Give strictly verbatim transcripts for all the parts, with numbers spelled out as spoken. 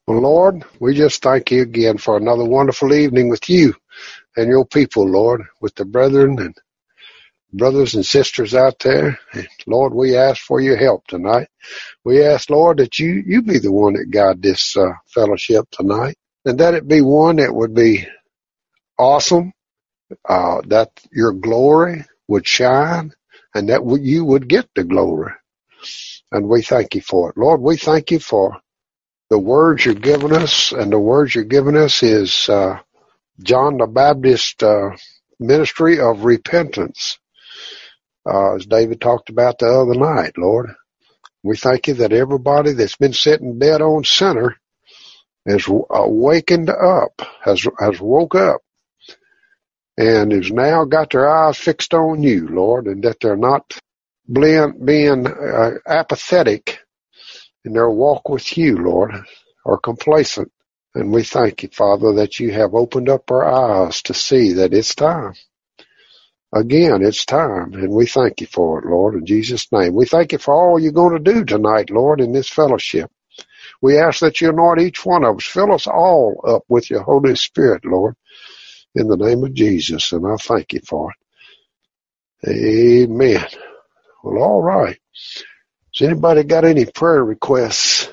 Well, Lord, we just thank you again for another wonderful evening with you and your people, Lord, with the brethren and brothers and sisters out there. And Lord, we ask for your help tonight. We ask, Lord, that you, you be the one that guide this uh, fellowship tonight, and that it be one that would be awesome, uh, that your glory would shine, and that you would get the glory. And we thank you for it. Lord, we thank you for the words you're giving us, and the words you're giving us is uh, John the Baptist uh, ministry of repentance, uh, as David talked about the other night, Lord. We thank you that everybody that's been sitting dead on center has awakened up, has, has woke up, and has now got their eyes fixed on you, Lord, and that they're not being, being uh, apathetic in their walk with you, Lord, or complacent. And we thank you, Father, that you have opened up our eyes to see that it's time. Again, it's time, and we thank you for it, Lord, in Jesus' name. We thank you for all you're going to do tonight, Lord, in this fellowship. We ask that you anoint each one of us. Fill us all up with your Holy Spirit, Lord, in the name of Jesus, and I thank you for it. Amen. Well, all right. Has anybody got any prayer requests?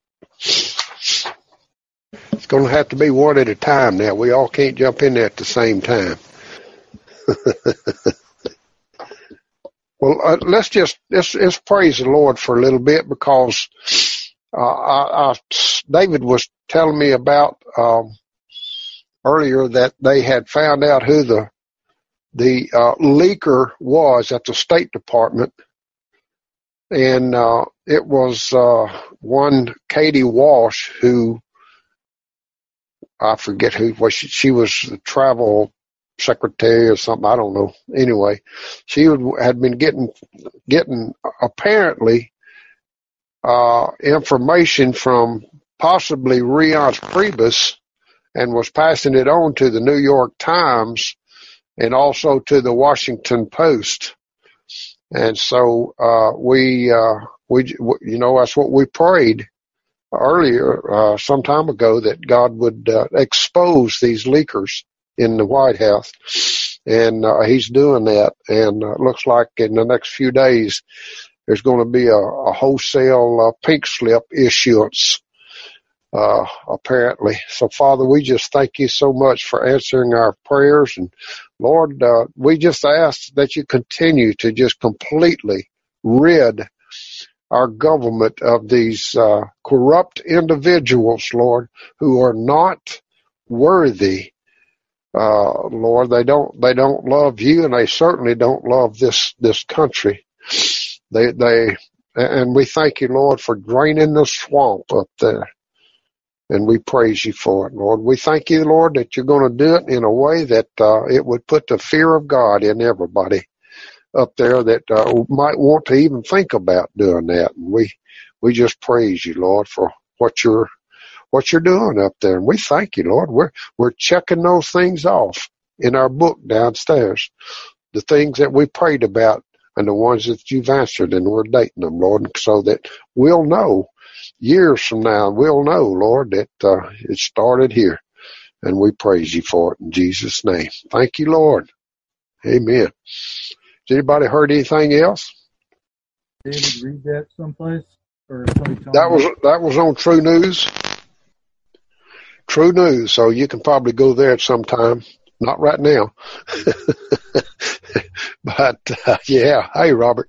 It's going to have to be one at a time now. We all can't jump in there at the same time. Well, uh, let's just let's, let's praise the Lord for a little bit, because uh, I, I, David was telling me about um, earlier that they had found out who the the uh, leaker was at the State Department. And uh, it was uh, one Katie Walsh, who I forget who was. She, she was the travel secretary or something. I don't know. Anyway, she would, had been getting getting apparently uh, information from possibly Reince Priebus, and was passing it on to the New York Times and also to the Washington Post. And so, uh, we, uh, we, you know, that's what we prayed earlier, uh, some time ago, that God would, uh, expose these leakers in the White House. And, uh, he's doing that. And, uh, it looks like in the next few days, there's going to be a, a wholesale, uh, pink slip issuance, uh, apparently. So, Father, we just thank you so much for answering our prayers. And Lord, uh, we just ask that you continue to just completely rid our government of these uh, corrupt individuals, Lord, who are not worthy. Uh, Lord, they don't they don't love you, and they certainly don't love this this country. They they and we thank you, Lord, for draining the swamp up there. And we praise you for it, Lord. We thank you, Lord, that you're going to do it in a way that uh, it would put the fear of God in everybody up there that uh, might want to even think about doing that. And we we just praise you, Lord, for what you're what you're doing up there. And we thank you, Lord. We're we're checking those things off in our book downstairs, the things that we prayed about and the ones that you've answered, and we're dating them, Lord, so that we'll know. Years from now, we'll know, Lord, that uh, it started here, and we praise you for it in Jesus' name. Thank you, Lord. Amen. Has anybody heard anything else? David, read that someplace? Or somebody that was that was on True News. True News. So you can probably go there at some time. Not right now, but uh, yeah. Hey, Robert.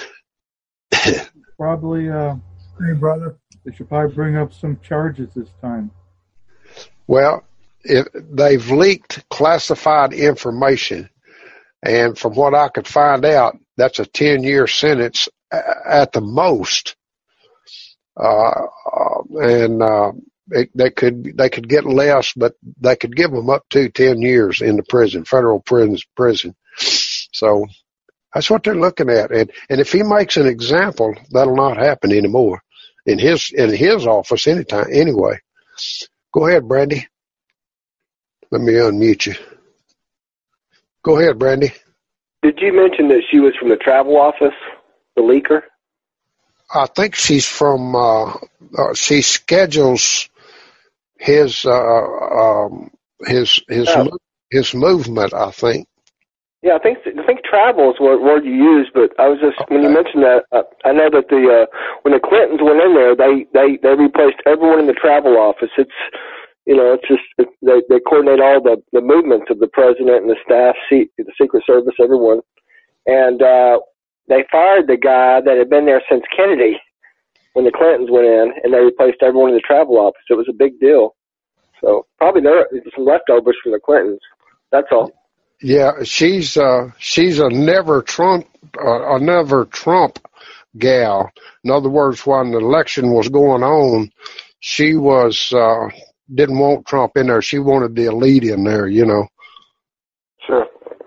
Probably. Uh, hey, brother. They should probably bring up some charges this time. Well, if they've leaked classified information, and from what I could find out, that's a ten-year sentence at the most. Uh, and uh, it, they could they could get less, but they could give them up to ten years in the prison, federal prison. prison. So that's what they're looking at. And and if he makes an example, that'll not happen anymore. In his in his office anytime anyway. Go ahead, Brandy. Let me unmute you. Go ahead, Brandy. Did you mention that she was from the travel office, the leaker? I think she's from. Uh, uh, she schedules his uh, um, his his Oh. his movement, I think. Yeah, I think I think travel is what word you used, but I was just Okay. when you mentioned that, uh, I know that the uh, when the Clintons went in there, they they they replaced everyone in the travel office. It's you know, it's just it, they they coordinate all the the movements of the president and the staff, the Secret Service, everyone, and uh, they fired the guy that had been there since Kennedy when the Clintons went in, and they replaced everyone in the travel office. It was a big deal. So probably there are some leftovers from the Clintons. That's all. Yeah, she's uh, she's a never Trump uh, a never Trump gal. In other words, when the election was going on, she was uh, didn't want Trump in there. She wanted the elite in there, you know. Sure.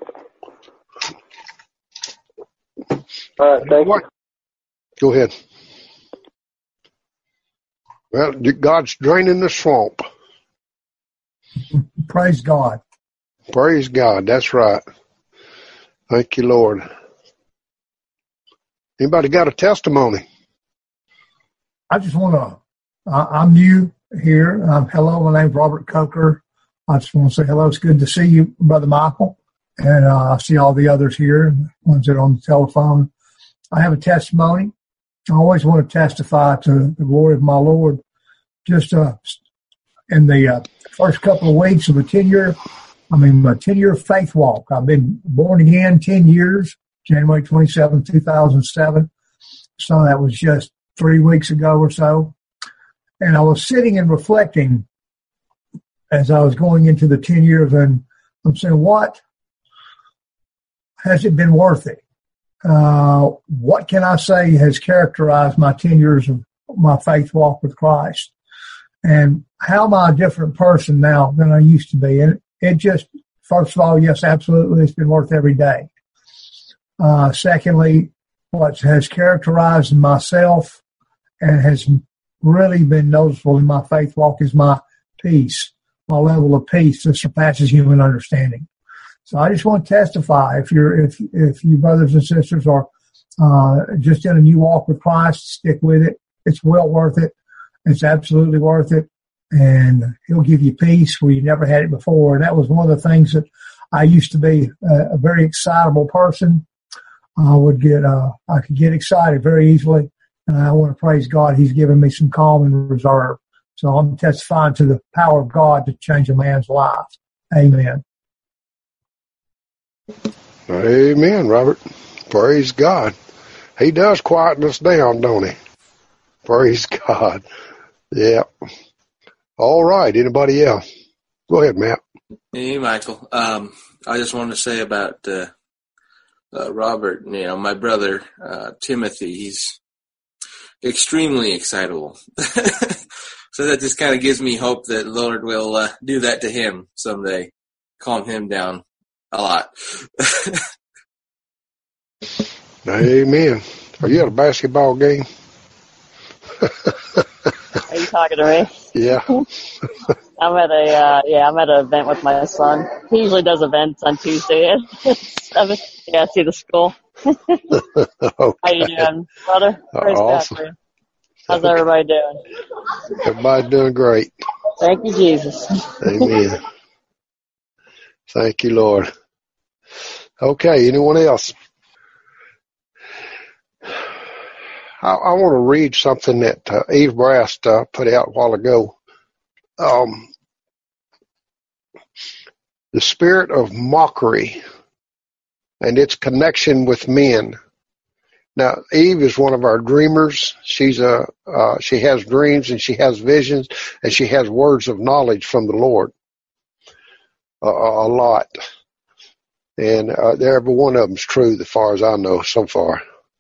All right, thank you. Go ahead. Well, God's draining the swamp. Praise God. Praise God. That's right. Thank you, Lord. Anybody got a testimony? I just want to, I'm new here. Um, hello, my name's Robert Coker. I just want to say hello. It's good to see you, Brother Michael. And uh, I see all the others here, and the ones that are on the telephone. I have a testimony. I always want to testify to the glory of my Lord. Just uh, in the uh, first couple of weeks of a ten-year, I mean, a ten-year faith walk. I've been born again ten years, January twenty-seventh, two thousand seven. So that was just three weeks ago or so. And I was sitting and reflecting as I was going into the ten years, and I'm saying, what has it been worth it? Uh, what can I say has characterized my ten years of my faith walk with Christ? And how am I a different person now than I used to be? And it just, first of all, yes, absolutely, it's been worth every day. Uh, secondly, what has characterized myself and has really been noticeable in my faith walk is my peace, my level of peace that surpasses human understanding. So I just want to testify, if you're, if, if you brothers and sisters are, uh, just in a new walk with Christ, stick with it. It's well worth it. It's absolutely worth it. And he'll give you peace where you never had it before. And that was one of the things that I used to be a, a very excitable person. I would get, uh, I could get excited very easily. And I want to praise God. He's given me some calm and reserve. So I'm testifying to the power of God to change a man's life. Amen. Amen, Robert. Praise God. He does quieten us down, don't he? Praise God. Yeah. All right. Anybody else? Go ahead, Matt. Hey, Michael. Um, I just wanted to say about uh, uh, Robert, you know, my brother, uh, Timothy, he's extremely excitable. So that just kind of gives me hope that the Lord will uh, do that to him someday, calm him down a lot. Amen. Are you at a basketball game? Are you talking to me? Yeah. I'm at a uh, yeah, I'm at an event with my son. He usually does events on Tuesday at seven. Yeah, see the school. Okay. How you doing, brother? Praise Awesome. God for you. How's everybody doing? Everybody's doing great. Thank you, Jesus. Amen. Thank you, Lord. Okay, anyone else? I, I want to read something that uh, Eve Brast uh, put out a while ago. Um, the spirit of mockery and its connection with men. Now, Eve is one of our dreamers. She's a uh, she has dreams and she has visions and she has words of knowledge from the Lord. Uh, a lot. And uh, every one of them's true, as far as I know so far.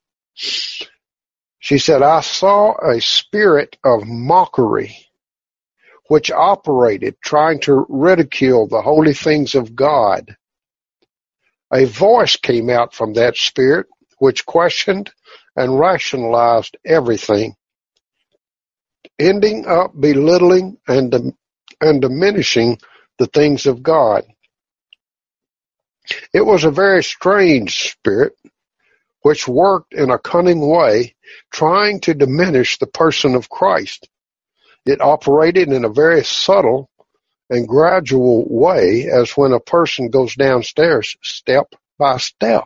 She said, I saw a spirit of mockery which operated trying to ridicule the holy things of God. A voice came out from that spirit which questioned and rationalized everything, ending up belittling and, and diminishing the things of God. It was a very strange spirit which worked in a cunning way, trying to diminish the person of Christ. It operated in a very subtle and gradual way, as when a person goes downstairs step by step.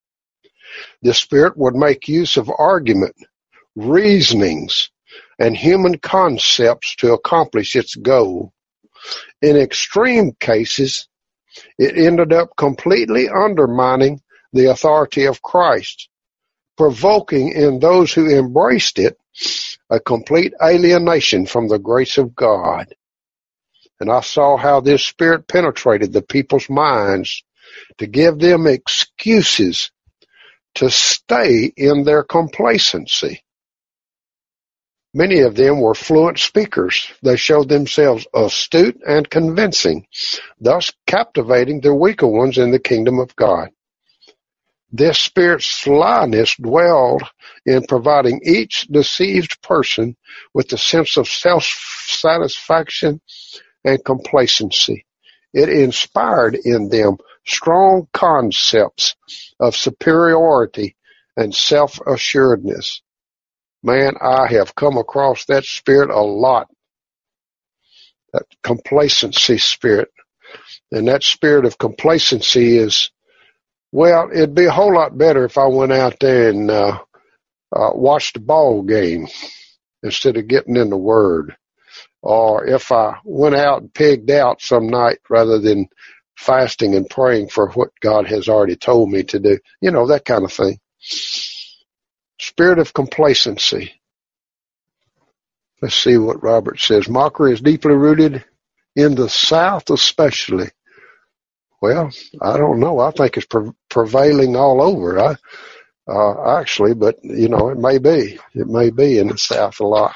The Spirit would make use of argument, reasonings, and human concepts to accomplish its goal. In extreme cases, it ended up completely undermining the authority of Christ, provoking in those who embraced it a complete alienation from the grace of God. And I saw how this spirit penetrated the people's minds to give them excuses to stay in their complacency. Many of them were fluent speakers. They showed themselves astute and convincing, thus captivating the weaker ones in the kingdom of God. This spirit's slyness dwelled in providing each deceived person with a sense of self-satisfaction and complacency. It inspired in them strong concepts of superiority and self-assuredness. Man, I have come across that spirit a lot, that complacency spirit. And that spirit of complacency is, well, it'd be a whole lot better if I went out there and uh, uh, watched a ball game instead of getting in the Word. Or if I went out and pigged out some night rather than fasting and praying for what God has already told me to do. You know, that kind of thing. Spirit of complacency. Let's see what Robert says. Mockery is deeply rooted in the South especially. Well, I don't know. I think it's pre- prevailing all over. I, uh, actually, but, you know, it may be. It may be in the South a lot.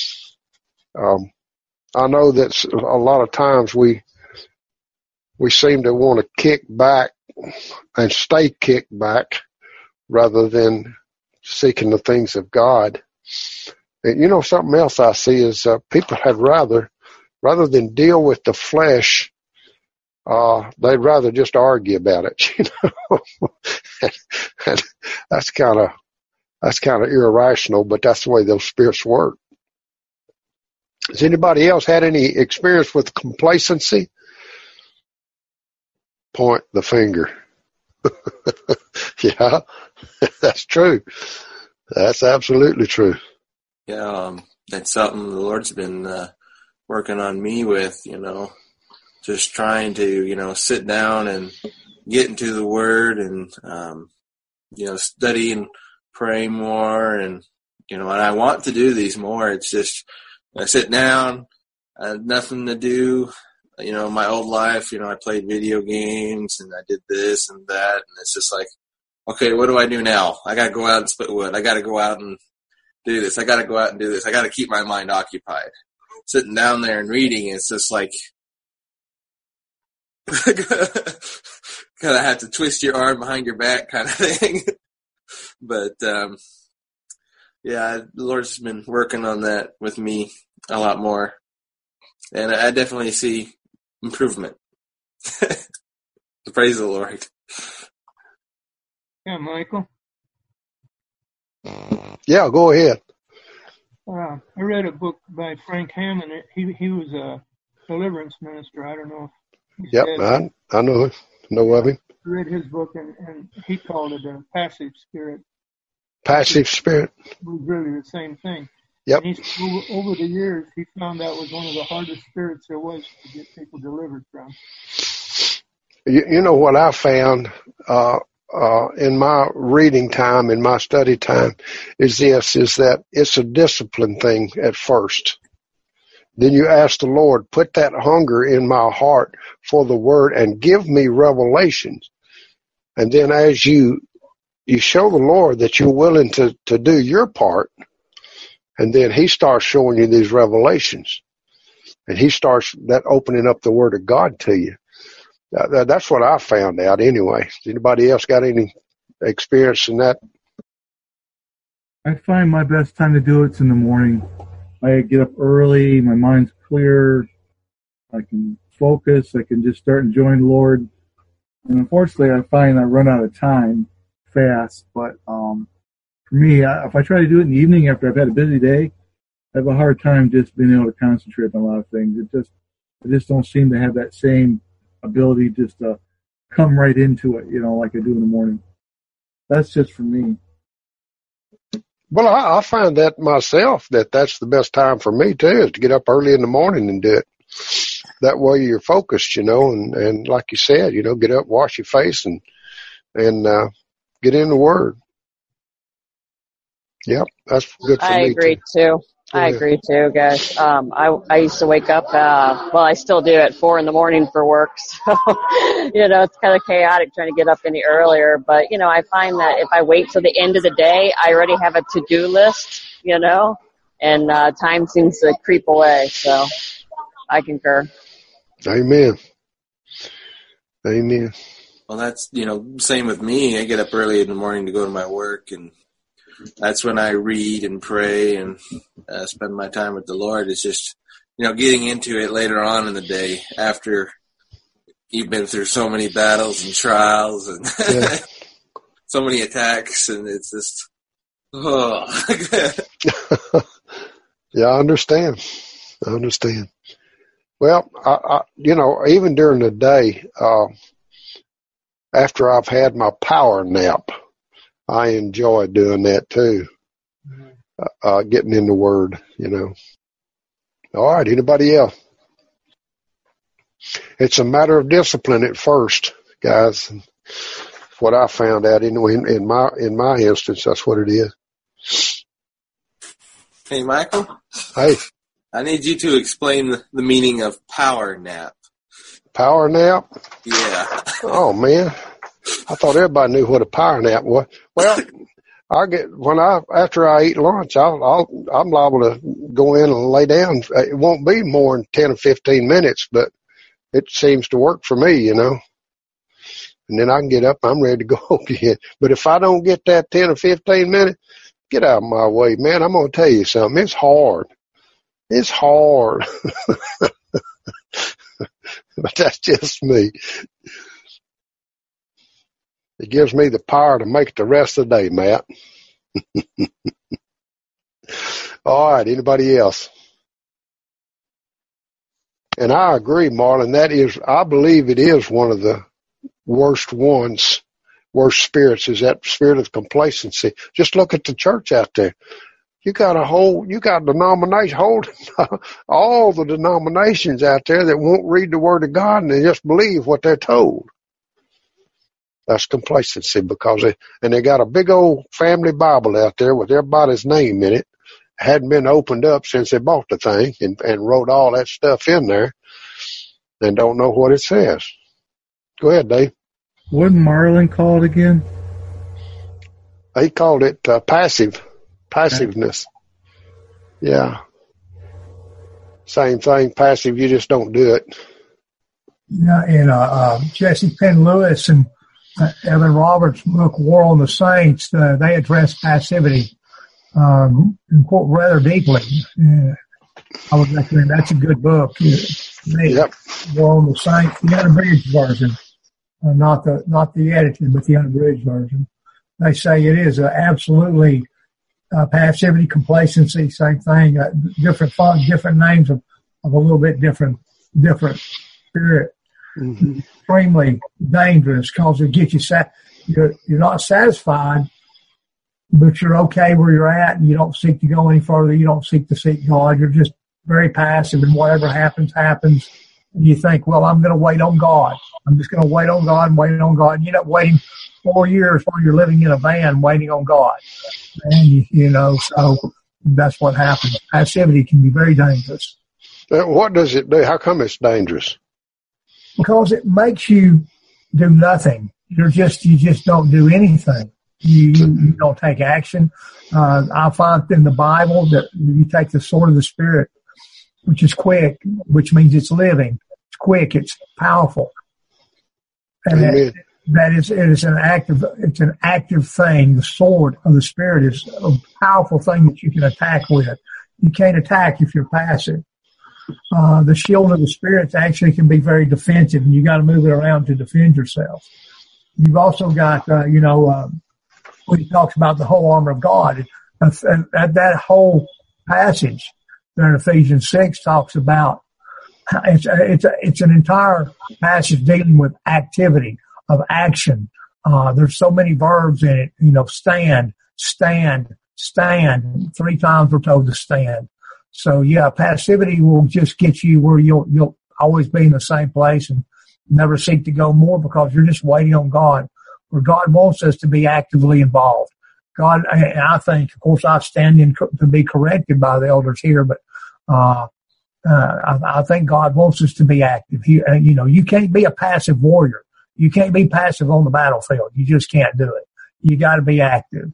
Um, I know that a lot of times we we seem to want to kick back and stay kicked back rather than seeking the things of God. And, you know, something else I see is uh, people had rather, rather than deal with the flesh, uh, they'd rather just argue about it, you know. and, and that's kind of, that's kind of irrational, but that's the way those spirits work. Has anybody else had any experience with complacency? Point the finger. Yeah, that's true. That's absolutely true. Yeah, um, that's something the Lord's been uh, working on me with, you know, just trying to, you know, sit down and get into the Word and, um, you know, study and pray more. And, you know, and I want to do these more. It's just, I sit down, I had nothing to do. You know, my old life, you know, I played video games and I did this and that. And it's just like, okay, what do I do now? I got to go out and split wood. I got to go out and do this. I got to go out and do this. I got to keep my mind occupied. Sitting down there and reading, it's just like, kind of have to twist your arm behind your back kind of thing. But, um, yeah, the Lord's been working on that with me a lot more. And I definitely see improvement. Praise the Lord. Yeah, Michael. Yeah, go ahead. Uh, I read a book by Frank Hammond. He he was a deliverance minister. I don't know if he's Yep, dead. I, I know, know of him. I read his book, and, and he called it a passive spirit. Passive spirit. It was really the same thing. Yep. And he's, over, over the years, he found that was one of the hardest spirits there was to get people delivered from. You, you know what I found uh, uh, in my reading time, in my study time, is this, is that it's a discipline thing at first. Then you ask the Lord, put that hunger in my heart for the Word and give me revelations. And then as you you show the Lord that you're willing to, to do your part, and then He starts showing you these revelations. And He starts that opening up the Word of God to you. That, that's what I found out anyway. Anybody else got any experience in that? I find my best time to do it's in the morning. I get up early, my mind's clear, I can focus, I can just start enjoying the Lord. And unfortunately, I find I run out of time fast, but um, for me, I, if I try to do it in the evening after I've had a busy day, I have a hard time just being able to concentrate on a lot of things. It just, I just don't seem to have that same ability just to come right into it, you know, like I do in the morning. That's just for me. Well, I, I find that myself, that that's the best time for me too, is to get up early in the morning and do it. That way you're focused, you know, and, and like you said, you know, get up, wash your face and, and, uh, get in the Word. Yep. That's good for I me agree too. too. I Yeah. agree too, guys. Um, I, I used to wake up, uh, well, I still do at four in the morning for work. So, you know, it's kind of chaotic trying to get up any earlier. But, you know, I find that if I wait till the end of the day, I already have a to-do list, you know, and, uh, time seems to creep away. So I concur. Amen. Amen. Well, that's, you know, same with me. I get up early in the morning to go to my work, and that's when I read and pray and uh, spend my time with the Lord. It's just, you know, getting into it later on in the day after you've been through so many battles and trials and Yeah. so many attacks, and it's just, oh. Yeah, I understand. I understand. Well, I, I, you know, even during the day, uh, after I've had my power nap, I enjoy doing that too. Uh, uh, getting in the Word, you know. All right. Anybody else? It's a matter of discipline at first, guys. What I found out in, in, in my, in my instance, that's what it is. Hey, Michael, Hey, I need you to explain the, the meaning of power nap. power nap? Yeah. Oh man. I thought everybody knew what a power nap was. Well, I get, when I, after I eat lunch, I'll, I'll, I'm liable to go in and lay down. It won't be more than ten or fifteen minutes, but it seems to work for me, you know. And then I can get up, I'm ready to go again. But if I don't get that ten or fifteen minutes, get out of my way, man. I'm going to tell you something. It's hard. It's hard. But that's just me. It gives me the power to make it the rest of the day, Matt. All right. Anybody else? And I agree, Marlon. That is, I believe it is one of the worst ones, worst spirits, is that spirit of complacency. Just look at the church out there. You got a whole, you got denomination, whole, all the denominations out there that won't read the Word of God and they just believe what they're told. That's complacency, because they, and they got a big old family Bible out there with everybody's name in it. Hadn't been opened up since they bought the thing, and, and wrote all that stuff in there and don't know what it says. Go ahead, Dave. What did Marlon call it again? He called it uh, passive, passiveness. Yeah. Same thing, passive, you just don't do it. Yeah, and uh, uh, Jesse Penn Lewis and uh, Evan Roberts' book, War on the Saints, uh, they address passivity um, rather deeply. Yeah. I would recommend, that's a good book. Yep. War on the Saints, the unabridged version, uh, not the not the edited, but the unabridged version. They say it is uh, absolutely uh, passivity, complacency, same thing. Uh, different font, different names of, of a little bit different different spirit. Mm-hmm. Extremely dangerous, because it gets you sat. You're, you're not satisfied, but you're okay where you're at, and you don't seek to go any further. You don't seek to seek God. You're just very passive, and whatever happens, happens. And you think, well, I'm going to wait on God. I'm just going to wait on God and wait on God. And you end up waiting four years while you're living in a van waiting on God. And, you, you know, so that's what happens. Passivity can be very dangerous. What does it do? How come it's dangerous? Because it makes you do nothing. You're just, you just don't do anything. You, you don't take action. Uh, I find in the Bible that you take the sword of the Spirit, which is quick, which means it's living. It's quick. It's powerful. And that, that is, it is an active, it's an active thing. The sword of the Spirit is a powerful thing that you can attack with. You can't attack if you're passive. Uh, the shield of the Spirit actually can be very defensive, and you got to move it around to defend yourself. You've also got, uh, you know, um, when he talks about the whole armor of God, uh, that, that whole passage there in Ephesians six talks about, it's, it's, it's an entire passage dealing with activity, of action. Uh, there's so many verbs in it, you know, stand, stand, stand. Three times we're told to stand. So yeah, passivity will just get you where you'll, you'll always be in the same place and never seek to go more because you're just waiting on God, where God wants us to be actively involved. God, and I think, of course, I stand in to be corrected by the elders here, but, uh, uh, I, I think God wants us to be active. He, uh, you know, you can't be a passive warrior. You can't be passive on the battlefield. You just can't do it. You got to be active.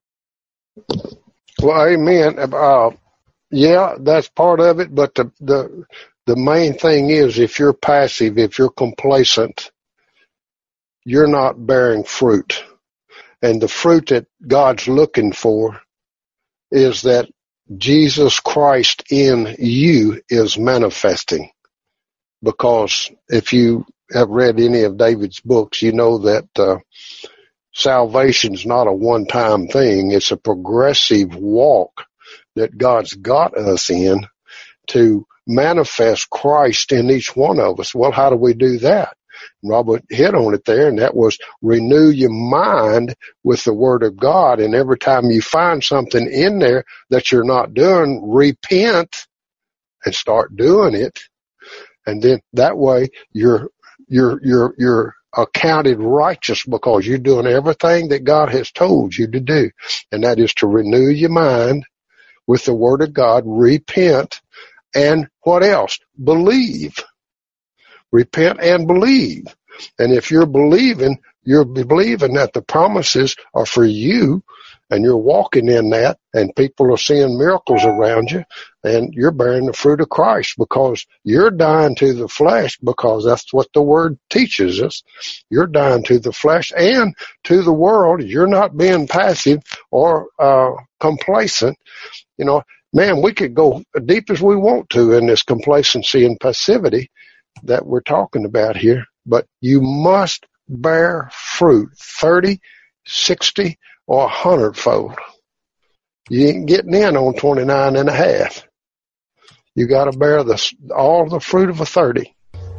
Well, amen. Uh, yeah, that's part of it, but the, the, the main thing is if you're passive, if you're complacent, you're not bearing fruit. And the fruit that God's looking for is that Jesus Christ in you is manifesting. Because if you have read any of David's books, you know that uh, salvation's not a one-time thing. It's a progressive walk that God's got us in to manifest Christ in each one of us. Well, how do we do that? Robert hit on it there, and that was renew your mind with the Word of God. And every time you find something in there that you're not doing, repent and start doing it. And then that way you're, you're, you're, you're accounted righteous because you're doing everything that God has told you to do. And that is to renew your mind with the Word of God, repent, and what else? Believe. Repent and believe. And if you're believing, you're believing that the promises are for you and you're walking in that and people are seeing miracles around you and you're bearing the fruit of Christ because you're dying to the flesh because that's what the Word teaches us. You're dying to the flesh and to the world. You're not being passive or uh complacent. You know, man, we could go deep as we want to in this complacency and passivity that we're talking about here, but you must bear fruit thirty, sixty, or a hundred fold. You ain't getting in on twenty-nine and a half. You got to bear the, all the fruit of a thirty.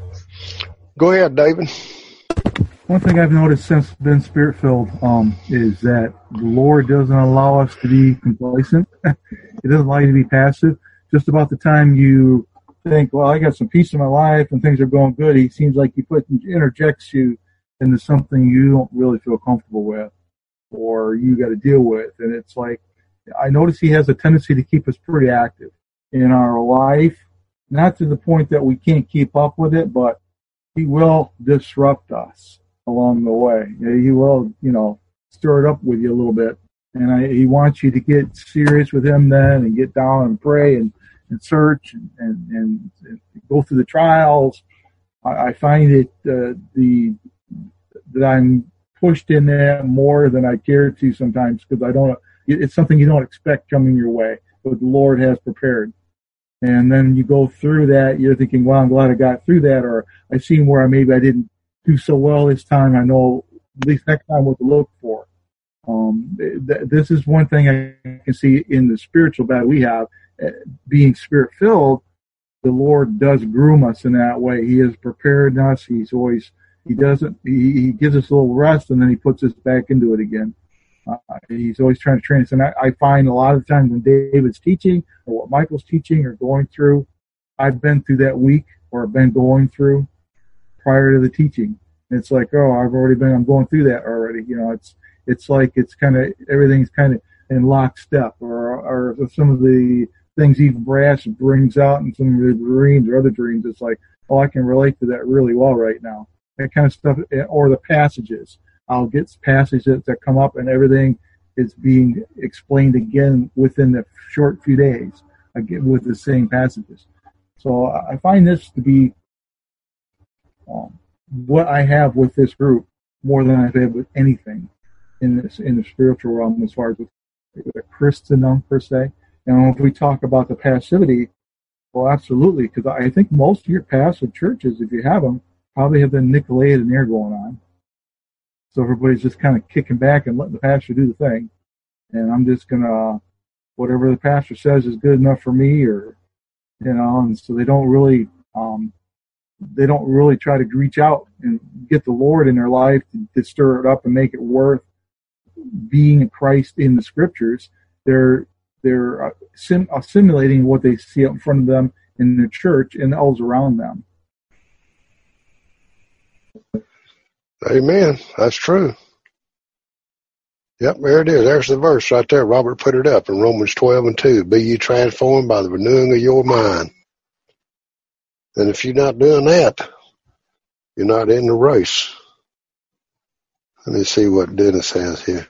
Go ahead, David. One thing I've noticed since I've been Spirit-filled um, is that the Lord doesn't allow us to be complacent. He doesn't allow you to be passive. Just about the time you think, well, I got some peace in my life and things are going good, he seems like he put, interjects you into something you don't really feel comfortable with or you got to deal with. And it's like, I notice he has a tendency to keep us pretty active in our life, not to the point that we can't keep up with it, but he will disrupt us along the way. He will, you know, stir it up with you a little bit. And I, he wants you to get serious with him then and get down and pray and, and search and, and, and, and go through the trials. I, I find it uh, the that I'm pushed in that more than I care to sometimes because I don't. It's something you don't expect coming your way, but the Lord has prepared. And then you go through that, you're thinking, well, I'm glad I got through that, or I've seen where maybe I didn't do so well this time. I know at least next time what to look for. Um, th- this is one thing I can see in the spiritual battle we have. Uh, being Spirit-filled, the Lord does groom us in that way. He has prepared us. He's always, he doesn't, he, he gives us a little rest and then he puts us back into it again. Uh, he's always trying to train us. And I, I find a lot of times when David's teaching or what Michael's teaching or going through, I've been through that week or I've been going through prior to the teaching. And it's like, oh, I've already been, I'm going through that already. You know, it's, it's like, it's kind of, everything's kind of in lockstep or, or some of the things even Brass brings out in some of the dreams or other dreams. It's like, oh, I can relate to that really well right now. That kind of stuff, or the passages. I'll get passages that come up and everything is being explained again within the short few days, again with the same passages. So I find this to be um, what I have with this group more than I've had with anything in this in the spiritual realm as far as with, with Christendom per se. And if we talk about the passivity, well, absolutely, because I think most of your passive churches, if you have them, probably have the Nicolaitan going on. So everybody's just kind of kicking back and letting the pastor do the thing. And I'm just going to, whatever the pastor says is good enough for me, or you know, and so they don't really, um, they don't really try to reach out and get the Lord in their life to, to stir it up and make it worth being in Christ in the Scriptures. They're they're uh, sim, assimilating what they see out in front of them in the church and those around them. Amen. That's true. Yep, there it is. There's the verse right there. Robert put it up in Romans twelve and two. Be ye transformed by the renewing of your mind. And if you're not doing that, you're not in the race. Let me see what Dennis has here.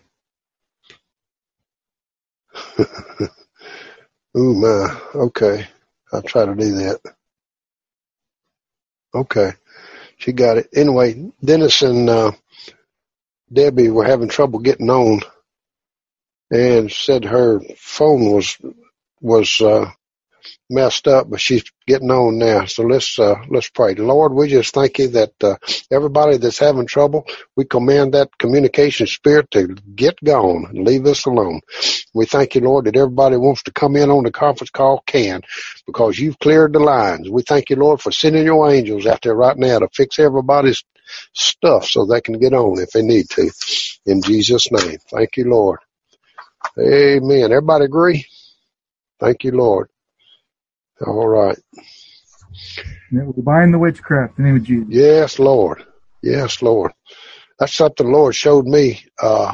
Ooh, my. Okay. I'll try to do that. Okay. She got it. Anyway, Dennis and uh, Debbie were having trouble getting on and said her phone was was uh, messed up, but she's getting on now. So let's uh, let's pray. Lord, we just thank you that uh, everybody that's having trouble, we command that communication spirit to get gone and leave us alone. We thank you, Lord, that everybody wants to come in on the conference call can, because you've cleared the lines. We thank you, Lord, for sending your angels out there right now to fix everybody's stuff so they can get on if they need to. In Jesus' name. Thank you, Lord. Amen. Everybody agree? Thank you, Lord. All right. Yeah, we're buying the witchcraft in the name of Jesus. Yes, Lord. Yes, Lord. That's something the Lord showed me uh,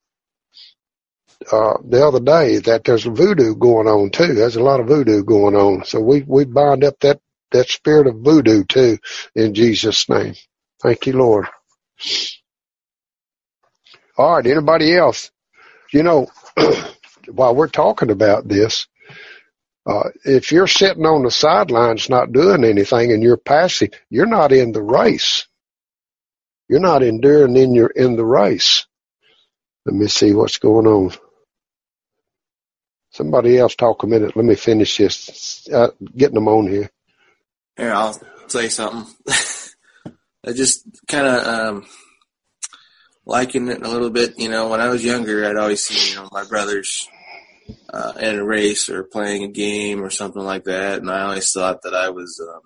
uh, the other day, that there's voodoo going on too. There's a lot of voodoo going on. So we, we bind up that, that spirit of voodoo too in Jesus' name. Thank you, Lord. All right. Anybody else? You know, while we're talking about this, Uh, if you're sitting on the sidelines not doing anything and you're passive, you're not in the race. You're not enduring in your in the race. Let me see what's going on. Somebody else talk a minute. Let me finish this. Uh, getting them on here. Here, I'll say something. I just kind of um, liken it a little bit. You know, when I was younger, I'd always see, you know, my brothers Uh, in a race or playing a game or something like that, and I always thought that I was um,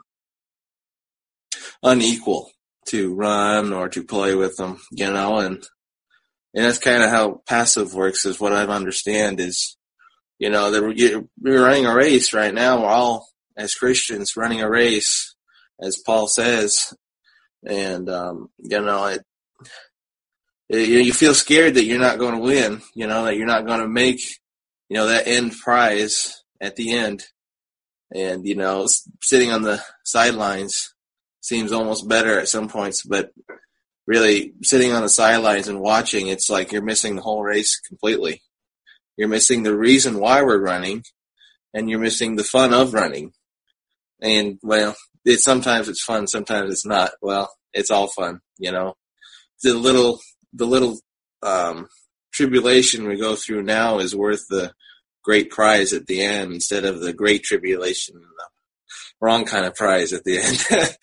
unequal to run or to play with them, you know, and and that's kind of how passive works. Is what I understand is, you know, that we're, we're running a race right now. We're all, as Christians, running a race, as Paul says, and um, you know, it, it you feel scared that you're not going to win, you know, that you're not going to make, you know, that end prize at the end. And, you know, sitting on the sidelines seems almost better at some points, but really sitting on the sidelines and watching, it's like you're missing the whole race completely. You're missing the reason why we're running, and you're missing the fun of running. And, well, it, sometimes it's fun, sometimes it's not. Well, it's all fun, you know. The little, the little, um, tribulation we go through now is worth the great prize at the end, instead of the great tribulation and the wrong kind of prize at the end.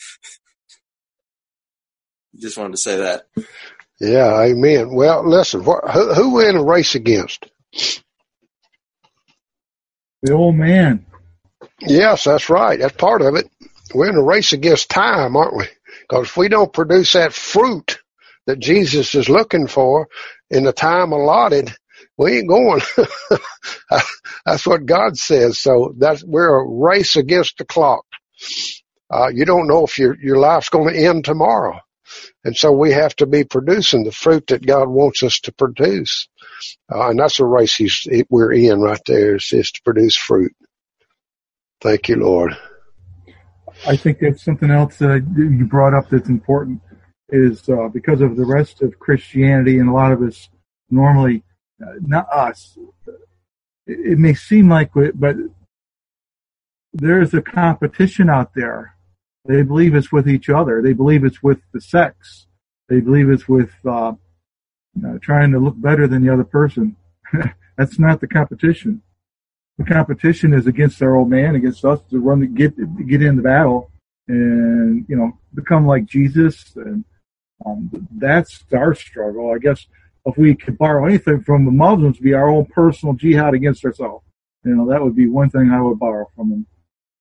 Just wanted to say that. Yeah, amen. Well, listen, who, who we in a race against? The old man. Yes, that's right. That's part of it. We're in a race against time, aren't we? Because if we don't produce that fruit that Jesus is looking for in the time allotted, we ain't going. That's what God says. So that's, we're a race against the clock. Uh, you don't know if your, your life's going to end tomorrow. And so we have to be producing the fruit that God wants us to produce. Uh, and that's a race he's, we're in right there, is, is to produce fruit. Thank you, Lord. I think that's something else that you brought up that's important, is uh, because of the rest of Christianity, and a lot of us normally, uh, not us, it, it may seem like, but there's a competition out there. They believe it's with each other. They believe it's with the sex. They believe it's with uh, uh, trying to look better than the other person. That's not the competition. The competition is against our old man, against us, to run the get get in the battle and, you know, become like Jesus. And um, that's our struggle. I guess if we could borrow anything from the Muslims, it'd be our own personal jihad against ourselves. You know, that would be one thing I would borrow from them.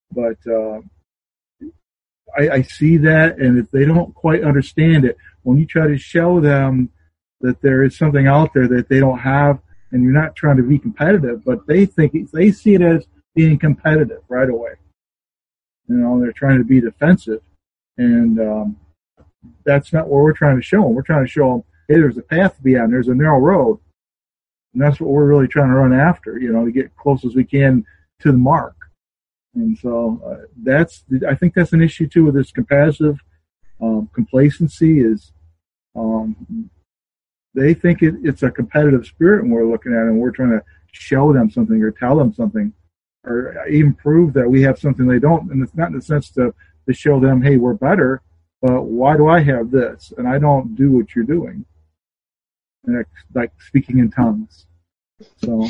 But uh, I, I see that, and if they don't quite understand it, when you try to show them that there is something out there that they don't have, and you're not trying to be competitive, but they think they see it as being competitive right away. You know, they're trying to be defensive, and um, that's not what we're trying to show them. We're trying to show them, hey, there's a path to be on. There's a narrow road, and that's what we're really trying to run after. You know, to get close as we can to the mark. And so uh, that's, I think that's an issue too with this competitive um, complacency is um, they think it, it's a competitive spirit when we're looking at it and we're trying to show them something or tell them something or even prove that we have something they don't. And it's not in the sense to, to show them, hey, we're better, but why do I have this? And I don't do what you're doing. And it's like speaking in tongues. So.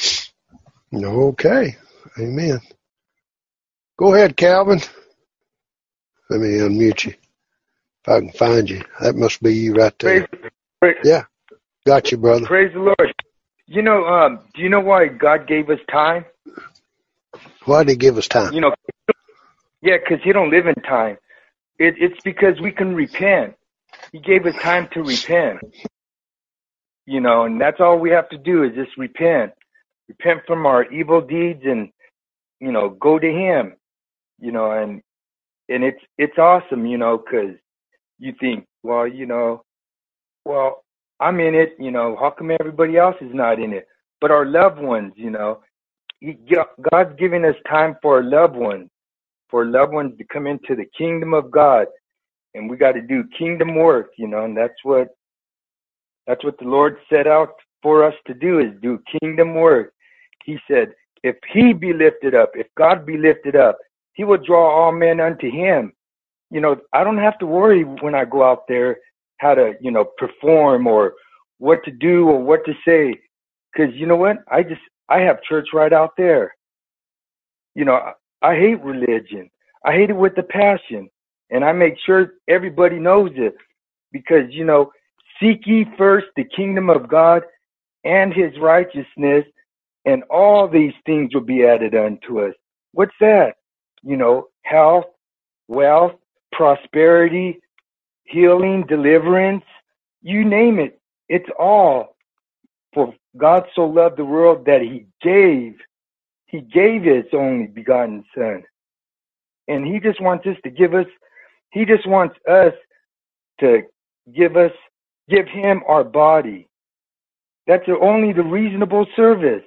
Okay. Amen. Go ahead, Calvin. Let me unmute you. If I can find you. That must be you right there. Praise, praise, yeah. Got you, brother. Praise the Lord. You know, um, do you know why God gave us time? Why did he give us time? You know, yeah, because he don't live in time. It, it's because we can repent. He gave us time to repent. You know, and that's all we have to do is just repent. Repent from our evil deeds and, you know, go to him. You know, and and it's it's awesome, you know, because you think, well, you know, well, I'm in it, you know, how come everybody else is not in it? But our loved ones, you know, he, God's giving us time for our loved ones, for loved ones to come into the kingdom of God. And we got to do kingdom work, you know, and that's what that's what the Lord set out for us to do, is do kingdom work. He said, if he be lifted up, if God be lifted up, he will draw all men unto him. You know, I don't have to worry when I go out there how to, you know, perform or what to do or what to say. Because you know what? I just, I have church right out there. You know, I, I hate religion. I hate it with a passion. And I make sure everybody knows it. Because, you know, seek ye first the kingdom of God and his righteousness, and all these things will be added unto us. What's that? You know, health, wealth, prosperity, healing, deliverance, you name it. It's all. For God so loved the world that he gave, he gave his only begotten son. And he just wants us to give us, he just wants us to give us, give him our body. That's only the reasonable service.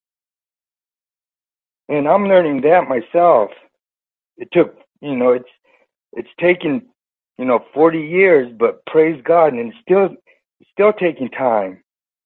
And I'm learning that myself. It took, you know, it's it's taken, you know, forty years, but praise God, and it's still it's still taking time.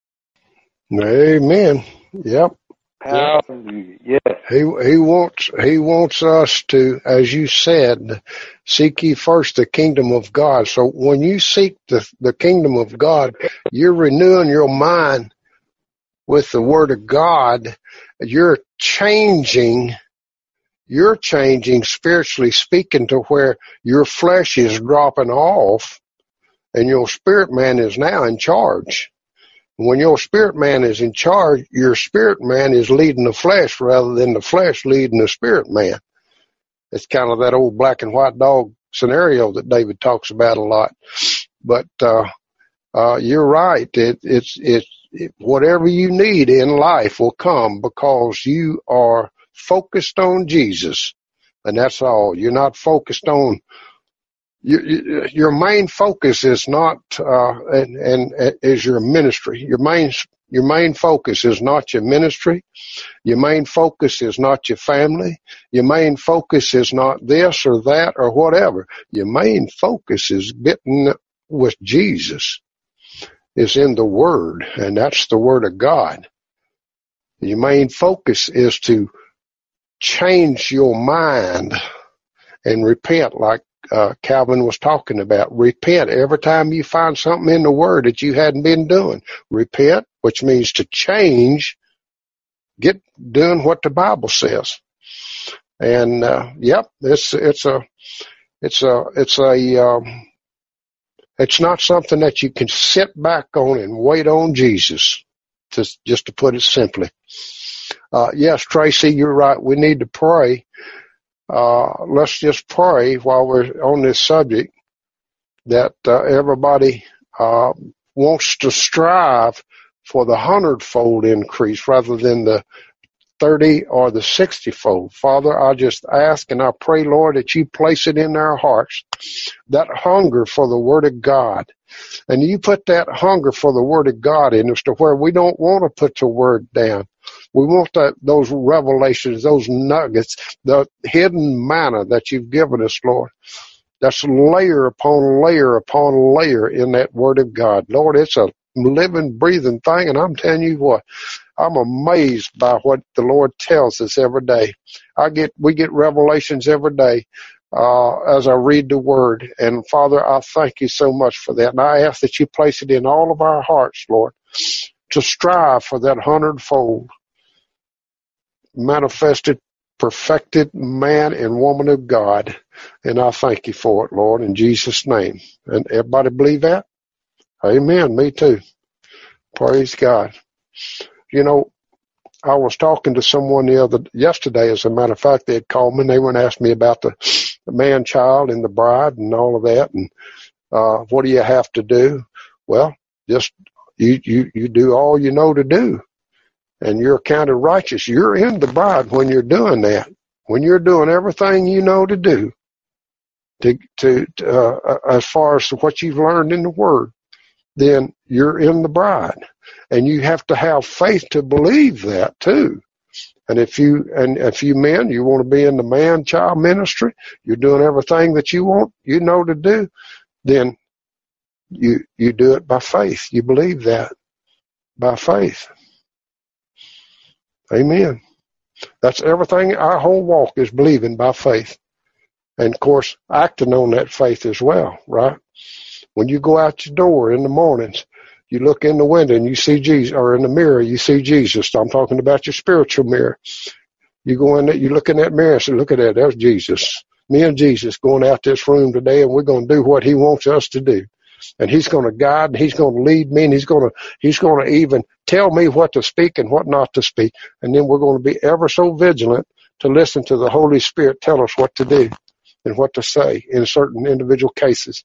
Amen. Yep. Hallelujah. Yes. He he wants he wants us to, as you said, seek ye first the kingdom of God. So when you seek the the kingdom of God, you're renewing your mind with the word of God. You're changing, you're changing spiritually speaking to where your flesh is dropping off and your spirit man is now in charge. When your spirit man is in charge, your spirit man is leading the flesh rather than the flesh leading the spirit man. It's kind of that old black and white dog scenario that David talks about a lot. But, uh, uh, you're right. It, it's, it's, it, whatever you need in life will come because you are focused on Jesus. And that's all. You're not focused on Your, your main focus is not, uh, and, and is your ministry. Your main, your main focus is not your ministry. Your main focus is not your family. Your main focus is not this or that or whatever. Your main focus is getting with Jesus, is in the Word, and that's the Word of God. Your main focus is to change your mind and repent like Uh, Calvin was talking about. Repent every time you find something in the Word that you hadn't been doing. Repent, which means to change, get doing what the Bible says. And uh, yep, it's it's a it's a it's a um, it's not something that you can sit back on and wait on Jesus. To just to put it simply. Uh, yes, Tracy, you're right. We need to pray. uh, let's just pray while we're on this subject that uh, everybody uh, wants to strive for the hundredfold increase rather than the thirty or the sixty-fold. Father, I just ask and I pray, Lord, that you place it in our hearts, that hunger for the Word of God. And you put that hunger for the Word of God in us to where we don't want to put the Word down. We want that, those revelations, those nuggets, the hidden manna that you've given us, Lord. That's layer upon layer upon layer in that Word of God. Lord, it's a living, breathing thing, and I'm telling you what, I'm amazed by what the Lord tells us every day. I get, we get revelations every day uh, as I read the Word. And Father, I thank you so much for that. And I ask that you place it in all of our hearts, Lord, to strive for that hundredfold manifested, perfected man and woman of God. And I thank you for it, Lord, in Jesus' name. And everybody believe that? Amen. Me too. Praise God. You know, I was talking to someone the other, yesterday, as a matter of fact, they had called me and they went and asked me about the, the man child and the bride and all of that. And, uh, what do you have to do? Well, just, you, you, you do all you know to do. And you're counted righteous. You're in the bride when you're doing that. When you're doing everything you know to do, to, to, uh, as far as what you've learned in the Word, then you're in the bride. And you have to have faith to believe that too. And if you, and if you men, you want to be in the man-child ministry, you're doing everything that you want, you know to do, then you, you do it by faith. You believe that by faith. Amen. That's everything. Our whole walk is believing by faith. And of course, acting on that faith as well, right? When you go out your door in the mornings, you look in the window and you see Jesus, or in the mirror, you see Jesus. I'm talking about your spiritual mirror. You go in there, you look in that mirror and say, look at that, there's Jesus. Me and Jesus going out this room today, and we're going to do what he wants us to do. And he's going to guide, and he's going to lead me, and he's going to, he's going to even tell me what to speak and what not to speak. And then we're going to be ever so vigilant to listen to the Holy Spirit tell us what to do and what to say in certain individual cases.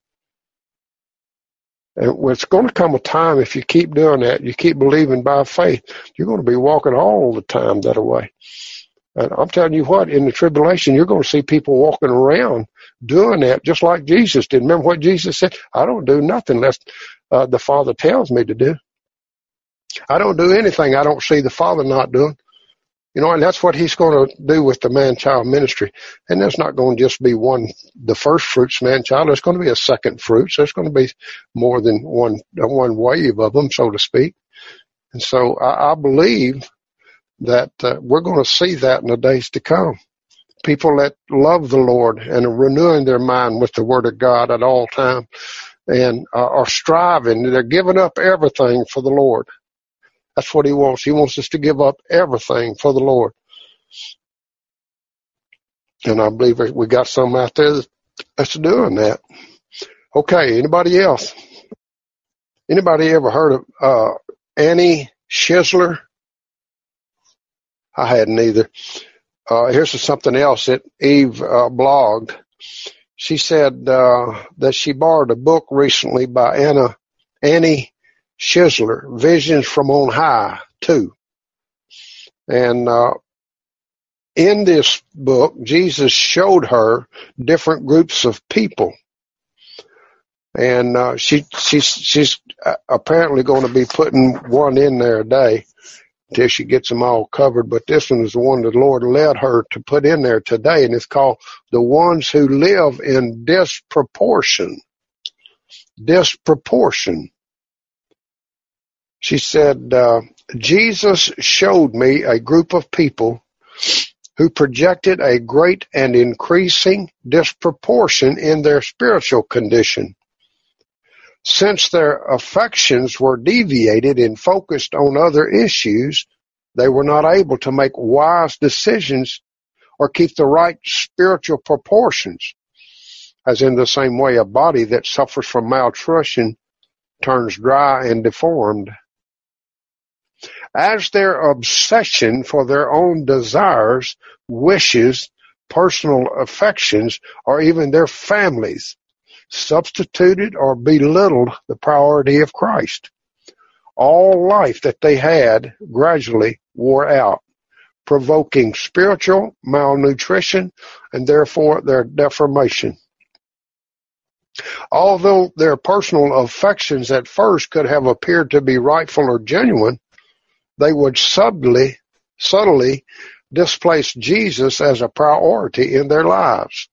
And it's going to come a time, if you keep doing that, you keep believing by faith, you're going to be walking all the time that way. And I'm telling you what, in the tribulation, you're going to see people walking around doing that just like Jesus did. Remember what Jesus said? I don't do nothing unless uh, the Father tells me to do. I don't do anything I don't see the Father not doing. You know, and that's what he's going to do with the man-child ministry. And there's not going to just be one, the first fruits man-child. There's going to be a second fruits. There's going to be more than one, one wave of them, so to speak. And so I, I believe that uh, we're going to see that in the days to come. People that love the Lord and are renewing their mind with the Word of God at all times and uh, are striving. They're giving up everything for the Lord. That's what he wants. He wants us to give up everything for the Lord. And I believe we got some out there that's doing that. Okay, anybody else? Anybody ever heard of uh, Annie Schindler? I hadn't either. Uh, here's something else that Eve uh, blogged. She said uh, that she borrowed a book recently by Anna, Annie Schindler, Visions from on High, too. And uh, in this book, Jesus showed her different groups of people. And uh, she she's, she's apparently going to be putting one in there a day until she gets them all covered. But this one is the one the Lord led her to put in there today, and it's called The Ones Who Live in Disproportion. Disproportion. She said, uh, Jesus showed me a group of people who projected a great and increasing disproportion in their spiritual condition. Since their affections were deviated and focused on other issues, they were not able to make wise decisions or keep the right spiritual proportions. As in the same way, a body that suffers from malnutrition turns dry and deformed. As their obsession for their own desires, wishes, personal affections, or even their families substituted or belittled the priority of Christ. All life that they had gradually wore out, provoking spiritual malnutrition and therefore their deformation. Although their personal affections at first could have appeared to be rightful or genuine, they would subtly, subtly displace Jesus as a priority in their lives.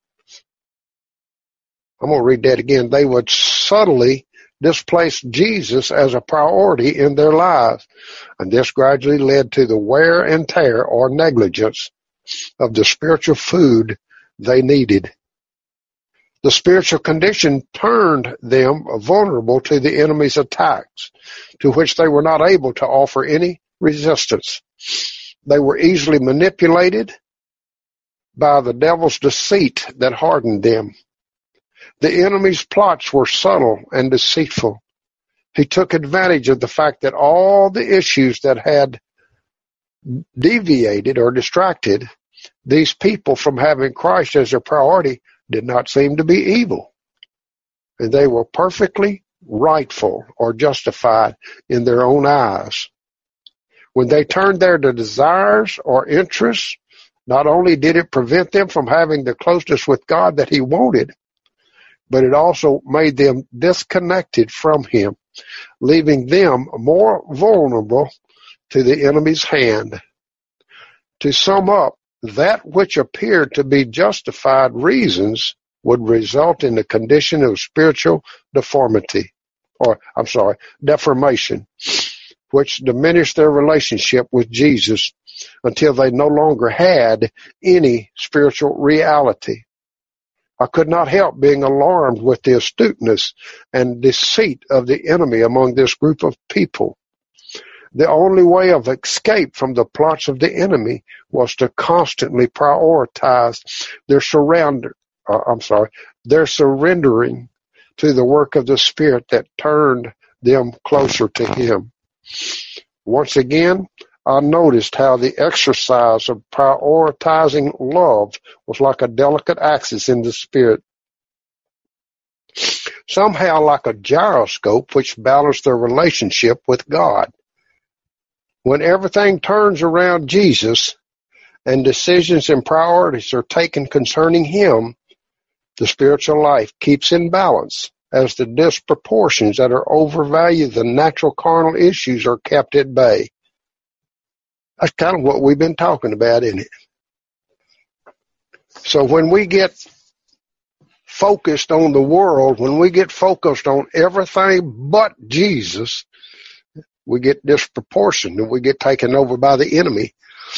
I'm going to read that again. They would subtly displace Jesus as a priority in their lives, and this gradually led to the wear and tear or negligence of the spiritual food they needed. The spiritual condition turned them vulnerable to the enemy's attacks, to which they were not able to offer any resistance. They were easily manipulated by the devil's deceit that hardened them. The enemy's plots were subtle and deceitful. He took advantage of the fact that all the issues that had deviated or distracted these people from having Christ as their priority did not seem to be evil. And they were perfectly rightful or justified in their own eyes. When they turned their desires or interests, not only did it prevent them from having the closeness with God that He wanted, but it also made them disconnected from Him, leaving them more vulnerable to the enemy's hand. To sum up, that which appeared to be justified reasons would result in the condition of spiritual deformity, or, I'm sorry, deformation, which diminished their relationship with Jesus until they no longer had any spiritual reality. I could not help being alarmed with the astuteness and deceit of the enemy among this group of people. The only way of escape from the plots of the enemy was to constantly prioritize their surrender, uh, I'm sorry, their surrendering to the work of the Spirit that turned them closer to Him. Once again, I noticed how the exercise of prioritizing love was like a delicate axis in the Spirit, somehow like a gyroscope which balanced their relationship with God. When everything turns around Jesus and decisions and priorities are taken concerning Him, the spiritual life keeps in balance as the disproportions that are overvalued, the natural carnal issues are kept at bay. That's kind of what we've been talking about, isn't it? So when we get focused on the world, when we get focused on everything but Jesus, we get disproportioned and we get taken over by the enemy.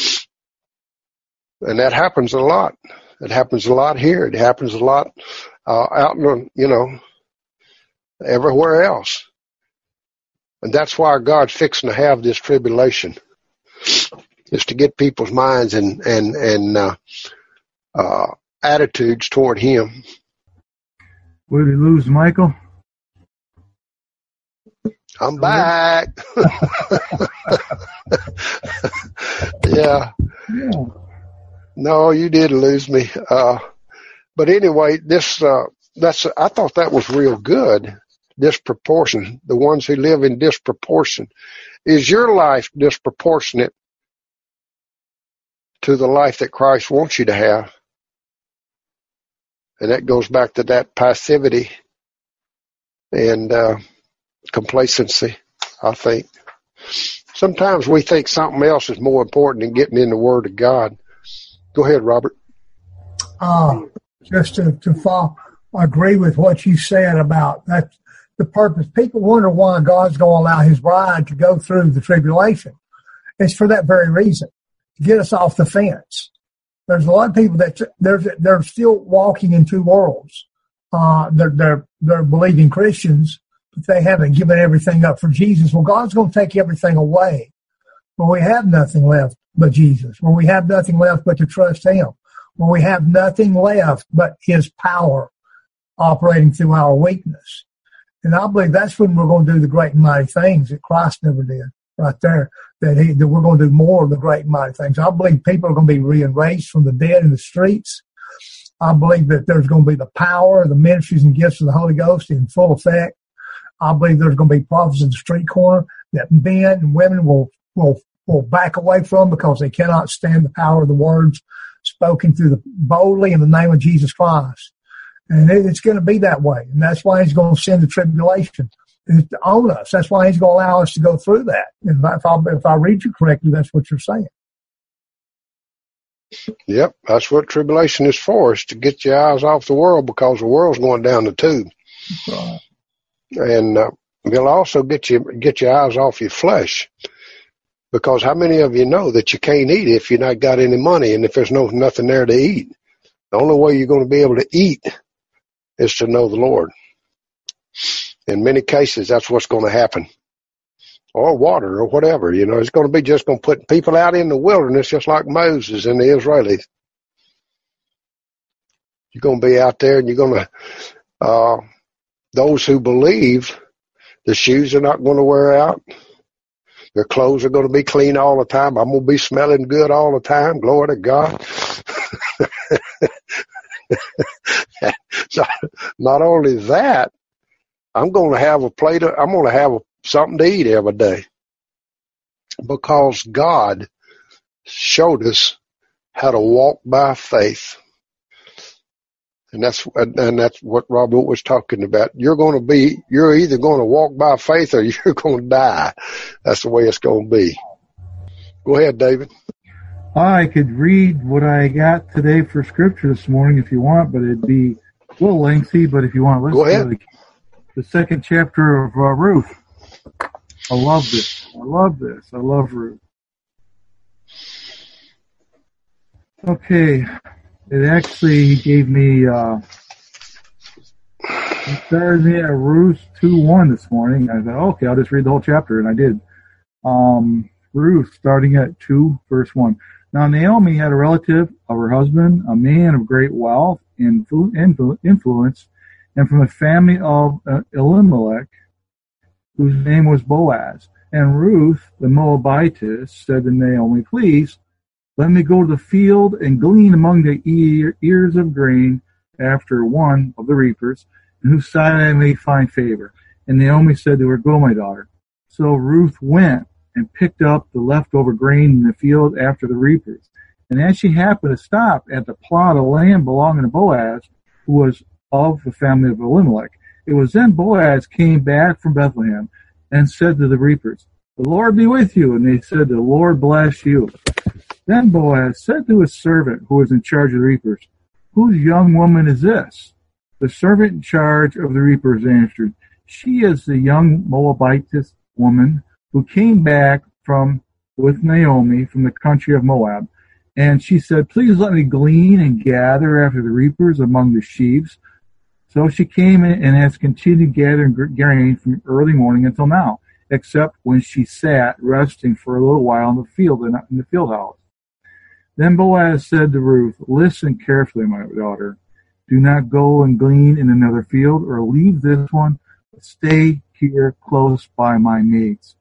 And that happens a lot. It happens a lot here. It happens a lot uh, out in the, you know, everywhere else. And that's why God's fixing to have this tribulation, is to get people's minds and, and, and, uh, uh, attitudes toward Him. Will we lose Michael? I'm back. yeah. Yeah. No, you did lose me. Uh, but anyway, this, uh, that's, I thought that was real good. Disproportion. The ones who live in disproportion. Is your life disproportionate to the life that Christ wants you to have? And that goes back to that passivity and, uh, complacency, I think. Sometimes we think something else is more important than getting in the Word of God. Go ahead, Robert. Uh, just to, to follow, I agree with what you said about that. The purpose. People wonder why God's going to allow His bride to go through the tribulation. It's for that very reason, to get us off the fence. There's a lot of people that they're, they're still walking in two worlds. Uh, they're, they're, they're believing Christians, but they haven't given everything up for Jesus. Well, God's going to take everything away when we have nothing left but Jesus, when we have nothing left but to trust Him, when we have nothing left but His power operating through our weakness. And I believe that's when we're going to do the great and mighty things that Christ never did, right there, that, he, that we're going to do more of the great and mighty things. I believe people are going to be re-enraged from the dead in the streets. I believe that there's going to be the power, the ministries and gifts of the Holy Ghost in full effect. I believe there's going to be prophets in the street corner that men and women will, will, will back away from because they cannot stand the power of the words spoken through the boldly in the name of Jesus Christ. And it, it's going to be that way. And that's why he's going to send the tribulation on us. That's why he's going to allow us to go through that. And if I, if I read you correctly, that's what you're saying. Yep, that's what tribulation is for, is to get your eyes off the world, because the world's going down the tube. Right. And uh, it'll also get you get your eyes off your flesh, because how many of you know that you can't eat if you're not got any money and if there's no nothing there to eat? The only way you're going to be able to eat is to know the Lord. In many cases, that's what's going to happen. Or water or whatever, you know, it's going to be just going to put people out in the wilderness just like Moses and the Israelis. You're going to be out there and you're going to, uh, those who believe, the shoes are not going to wear out. Their clothes are going to be clean all the time. I'm going to be smelling good all the time. Glory to God. So, not only that, I'm going to have a plate of, I'm going to have a something to eat every day, because God showed us how to walk by faith. And that's, and that's what Robert was talking about. You're going to be, you're either going to walk by faith or you're going to die. That's the way it's going to be. Go ahead, David. I could read what I got today for scripture this morning if you want, but it'd be a little lengthy. But if you want to listen Go ahead. to the, the second chapter of uh, Ruth. I love this. I love this. I love Ruth. Okay. It actually gave me, uh, it started me at Ruth two one this morning. I thought, okay, I'll just read the whole chapter, and I did. Um, Ruth, starting at two, verse one. Now Naomi had a relative of her husband, a man of great wealth and influ- influence, and from the family of uh, Elimelech, whose name was Boaz. And Ruth, the Moabitess, said to Naomi, please, let me go to the field and glean among the ear, ears of grain after one of the reapers, in whose sight I may find favor. And Naomi said to her, go, my daughter. So Ruth went and picked up the leftover grain in the field after the reapers. And as she happened to stop at the plot of land belonging to Boaz, who was of the family of Elimelech, it was then Boaz came back from Bethlehem and said to the reapers, the Lord be with you. And they said, the Lord bless you. Then Boaz said to his servant who was in charge of the reapers, whose young woman is this? The servant in charge of the reapers answered, she is the young Moabitess woman who came back from with Naomi from the country of Moab. And she said, please let me glean and gather after the reapers among the sheaves. So she came in and has continued gathering grain from early morning until now, except when she sat resting for a little while in the field, in the field house. Then Boaz said to Ruth, listen carefully, my daughter. Do not go and glean in another field or leave this one, but stay here close by my mates.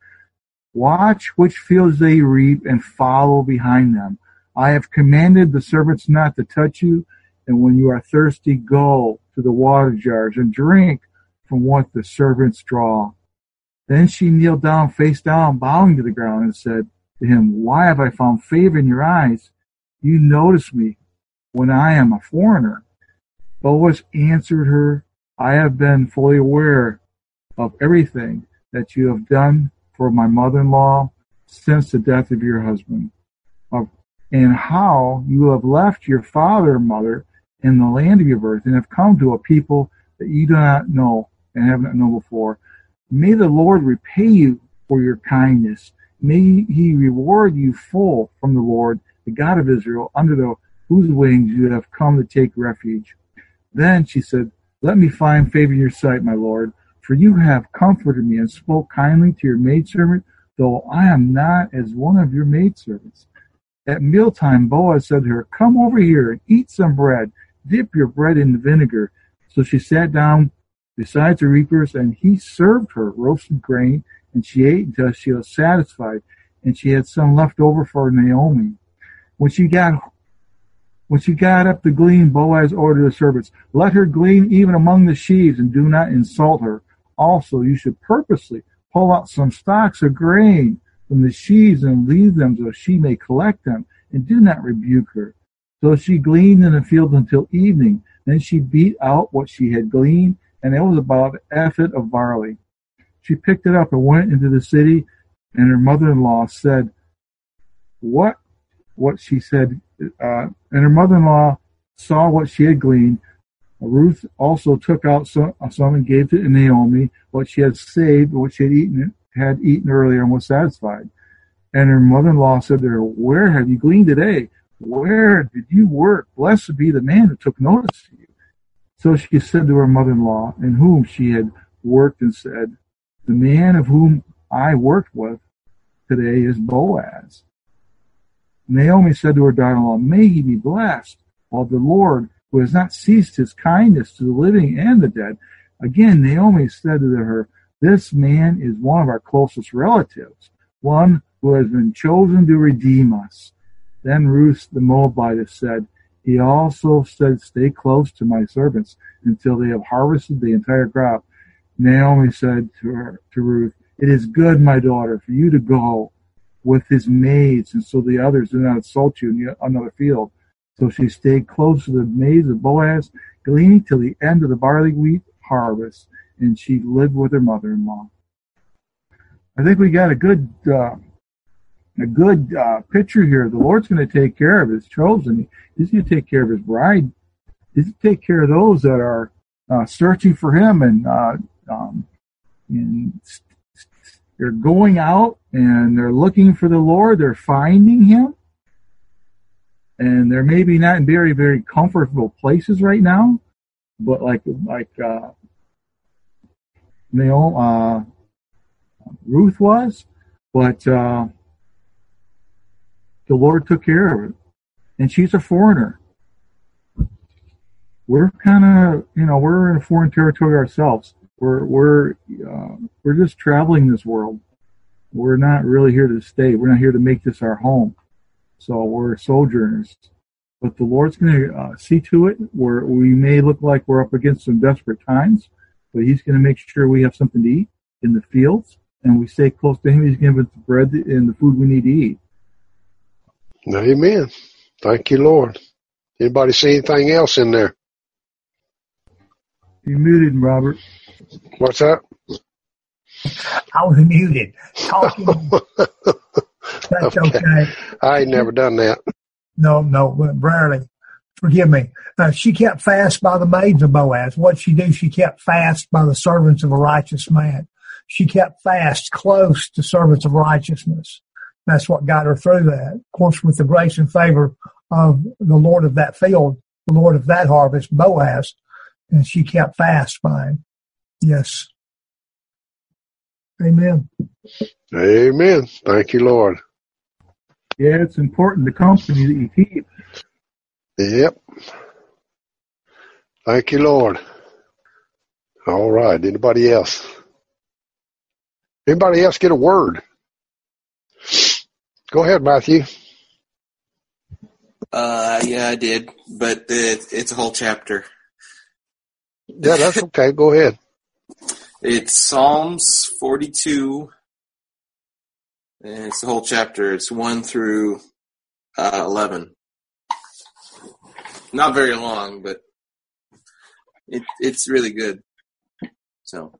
Watch which fields they reap and follow behind them. I have commanded the servants not to touch you, and when you are thirsty, go to the water jars and drink from what the servants draw. Then she kneeled down, face down, bowing to the ground, and said to him, why have I found favor in your eyes? You notice me when I am a foreigner. Boaz answered her, I have been fully aware of everything that you have done for my mother-in-law since the death of your husband, and how you have left your father and mother in the land of your birth and have come to a people that you do not know and have not known before. May the Lord repay you for your kindness. May he reward you full from the Lord, the God of Israel, under the, whose wings you have come to take refuge. Then she said, let me find favor in your sight, my Lord, for you have comforted me and spoke kindly to your maidservant, though I am not as one of your maidservants. At mealtime, Boaz said to her, come over here and eat some bread. Dip your bread in vinegar. So she sat down beside the reapers, and he served her roasted grain, and she ate until she was satisfied, and she had some left over for Naomi. When she got When she got up to glean, Boaz ordered the servants, let her glean even among the sheaves, and do not insult her. Also, you should purposely pull out some stalks of grain from the sheaves and leave them so she may collect them, and do not rebuke her. So she gleaned in the field until evening. Then she beat out what she had gleaned, and it was about an ephah of barley. She picked it up and went into the city, and her mother-in-law said, what, what she said, uh, and her mother-in-law saw what she had gleaned. Ruth also took out some, some and gave to Naomi what she had saved, what she had eaten, had eaten earlier, and was satisfied. And her mother-in-law said to her, where have you gleaned today? Where did you work? Blessed be the man who took notice of you. So she said to her mother-in-law, in whom she had worked, and said, the man of whom I worked with today is Boaz. Naomi said to her daughter-in-law, may he be blessed, while the Lord, who has not ceased his kindness to the living and the dead. Again, Naomi said to her, this man is one of our closest relatives, one who has been chosen to redeem us. Then Ruth the Moabitess said, he also said, stay close to my servants until they have harvested the entire crop. Naomi said to her, to Ruth, it is good, my daughter, for you to go with his maids, and so the others do not insult you in another field. So she stayed close to the maids of Boaz, gleaning till the end of the barley wheat harvest, and she lived with her mother-in-law. I think we got a good uh, a good uh, picture here. The Lord's going to take care of his chosen. He's going to take care of his bride. He's going to take care of those that are uh, searching for him, and, uh, um, and they're going out and they're looking for the Lord. They're finding him. And they're maybe not in very, very comfortable places right now, but like like uh, Naomi, uh, Ruth was, but uh, the Lord took care of it. And she's a foreigner. We're kind of, you know, we're in a foreign territory ourselves. We're we're uh, we're just traveling this world. We're not really here to stay. We're not here to make this our home. So we're sojourners. But the Lord's going to uh, see to it where we may look like we're up against some desperate times, but he's going to make sure we have something to eat in the fields, and we stay close to him. He's going to give us the bread and the food we need to eat. Amen. Thank you, Lord. Anybody see anything else in there? You're muted, Robert. What's that? I was muted. Talking. That's okay. okay. I ain't never done that. No, no, rarely. Forgive me. Uh, she kept fast by the maids of Boaz. What she do? She kept fast by the servants of a righteous man. She kept fast close to servants of righteousness. That's what got her through that. Of course, with the grace and favor of the Lord of that field, the Lord of that harvest, Boaz, and she kept fast by him. Yes. Amen. Amen. Thank you, Lord. Yeah, it's important, the company that you keep. Yep. Thank you, Lord. All right. Anybody else? Anybody else get a word? Go ahead, Matthew. Uh, yeah, I did, but it, it's a whole chapter. Yeah, that's okay. Go ahead. It's Psalms forty-two. And it's the whole chapter. It's one through uh, eleven. Not very long, but it, it's really good. So,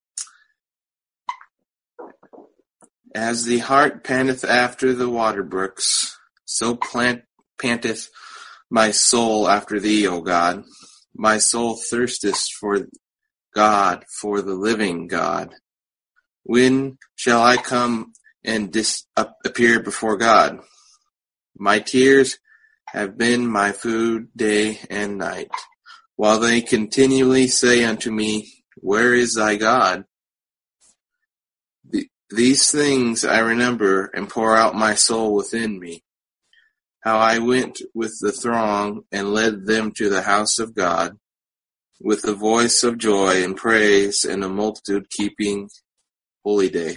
as the hart panteth after the water brooks, so plant, panteth my soul after thee, O God. My soul thirsteth for God, for the living God. When shall I come and dis- appear before God? My tears have been my food day and night, while they continually say unto me, where is thy God? Th- these things I remember and pour out my soul within me, how I went with the throng and led them to the house of God, with the voice of joy and praise and a multitude keeping holy day.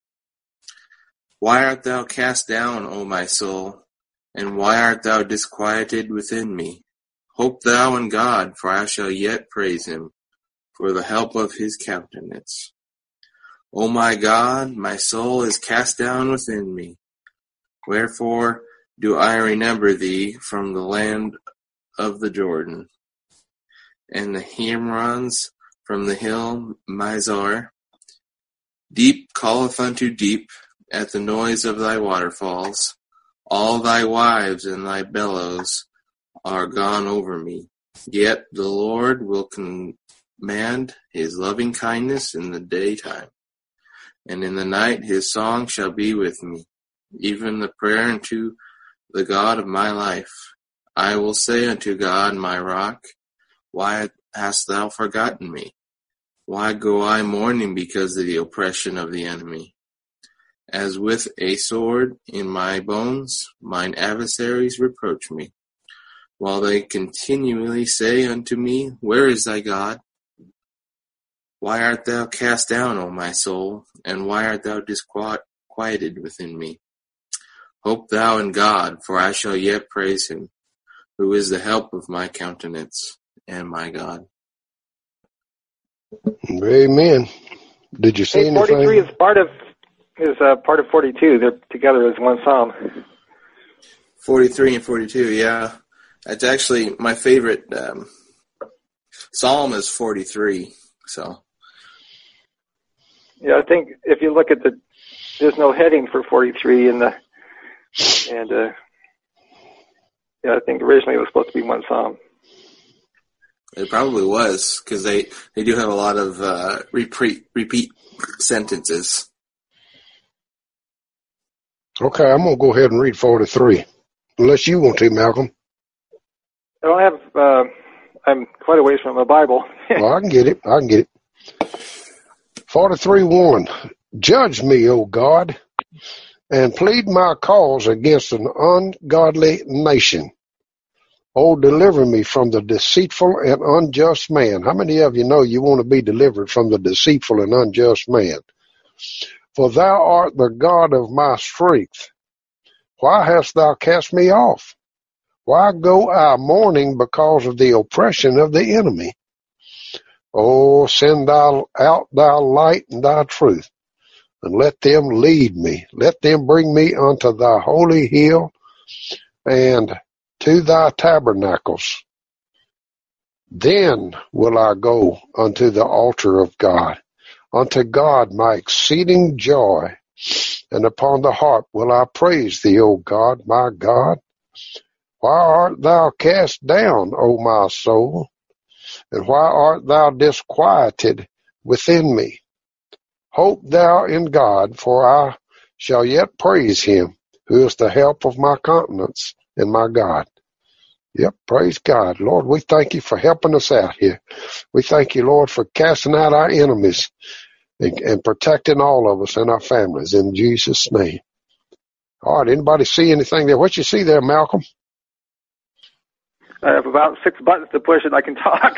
Why art thou cast down, O my soul, and why art thou disquieted within me? Hope thou in God, for I shall yet praise him, for the help of his countenance. O my God, my soul is cast down within me. Wherefore do I remember thee from the land of the Jordan, and the Hemrons from the hill Mizar. Deep calleth unto deep at the noise of thy waterfalls. All thy wives and thy bellows are gone over me. Yet the Lord will command his loving kindness in the daytime, and in the night his song shall be with me, even the prayer unto the God of my life. I will say unto God, my rock, why hast thou forgotten me? Why go I mourning because of the oppression of the enemy? As with a sword in my bones, mine adversaries reproach me, while they continually say unto me, where is thy God? Why art thou cast down, O my soul, and why art thou disquieted within me? Hope thou in God, for I shall yet praise him, who is the help of my countenance and my God. Amen. Did you see hey, anything? forty-three is part of is uh, part of forty-two. They're together as one psalm. forty-three and forty-two, yeah. That's actually my favorite um, psalm is forty-three. So, yeah, I think if you look at the, there's no heading for forty-three in the, and uh, yeah, I think originally it was supposed to be one psalm. It probably was, because they, they do have a lot of uh, repeat repeat sentences. Okay, I'm going to go ahead and read forty-three, unless you want to, Malcolm. I don't have, uh, I'm quite a ways from a Bible. Well, I can get it. I can get it. forty-three one. Judge me, O God, and plead my cause against an ungodly nation. Oh, deliver me from the deceitful and unjust man. How many of you know you want to be delivered from the deceitful and unjust man? For thou art the God of my strength. Why hast thou cast me off? Why go I mourning because of the oppression of the enemy? Oh, send thou out thy light and thy truth, and let them lead me. Let them bring me unto thy holy hill and to thy tabernacles. Then will I go unto the altar of God, unto God my exceeding joy, and upon the harp will I praise thee, O God, my God. Why art thou cast down, O my soul? And why art thou disquieted within me? Hope thou in God, for I shall yet praise him, who is the help of my countenance and my God. Yep, praise God. Lord, we thank you for helping us out here. We thank you, Lord, for casting out our enemies and, and protecting all of us and our families in Jesus' name. All right, anybody see anything there? What you see there, Malcolm? I have about six buttons to push and I can talk.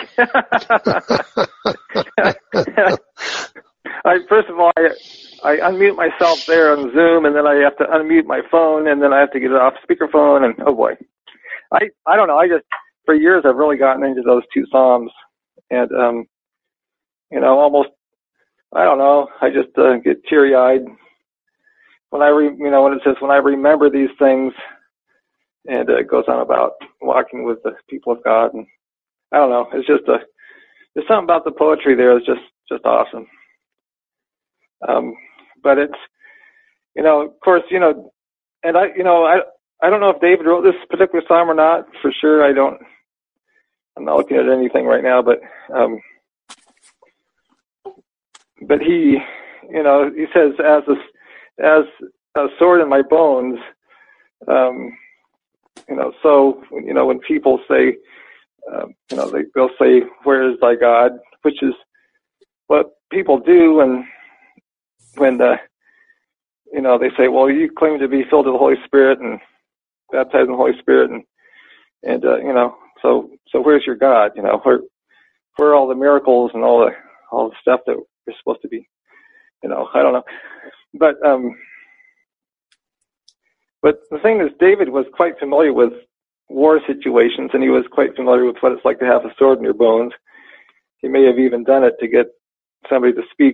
I, first of all, I, I unmute myself there on Zoom, and then I have to unmute my phone, and then I have to get it off speakerphone, and oh boy. I, I don't know, I just, for years I've really gotten into those two Psalms, and, um, you know, almost, I don't know, I just uh, get teary-eyed when I, re, you know, when it says, when I remember these things, and uh, it goes on about walking with the people of God, and I don't know, it's just a, there's something about the poetry there that's just, just awesome. Um, but it's, you know, of course, you know, and I, you know, I, I don't know if David wrote this particular psalm or not, for sure. I don't, I'm not looking at anything right now, but, um, but he, you know, he says, as a, as a sword in my bones, um, you know, so, you know, when people say, um, you know, they, they'll say, where is thy God? Which is what people do when, when the, you know, they say, well, you claim to be filled with the Holy Spirit and baptized in the Holy Spirit, and, and, uh, you know, so, so where's your God? You know, where, where are all the miracles and all the, all the stuff that we're supposed to be, you know, I don't know. But, um, but the thing is, David was quite familiar with war situations, and he was quite familiar with what it's like to have a sword in your bones. He may have even done it to get somebody to speak.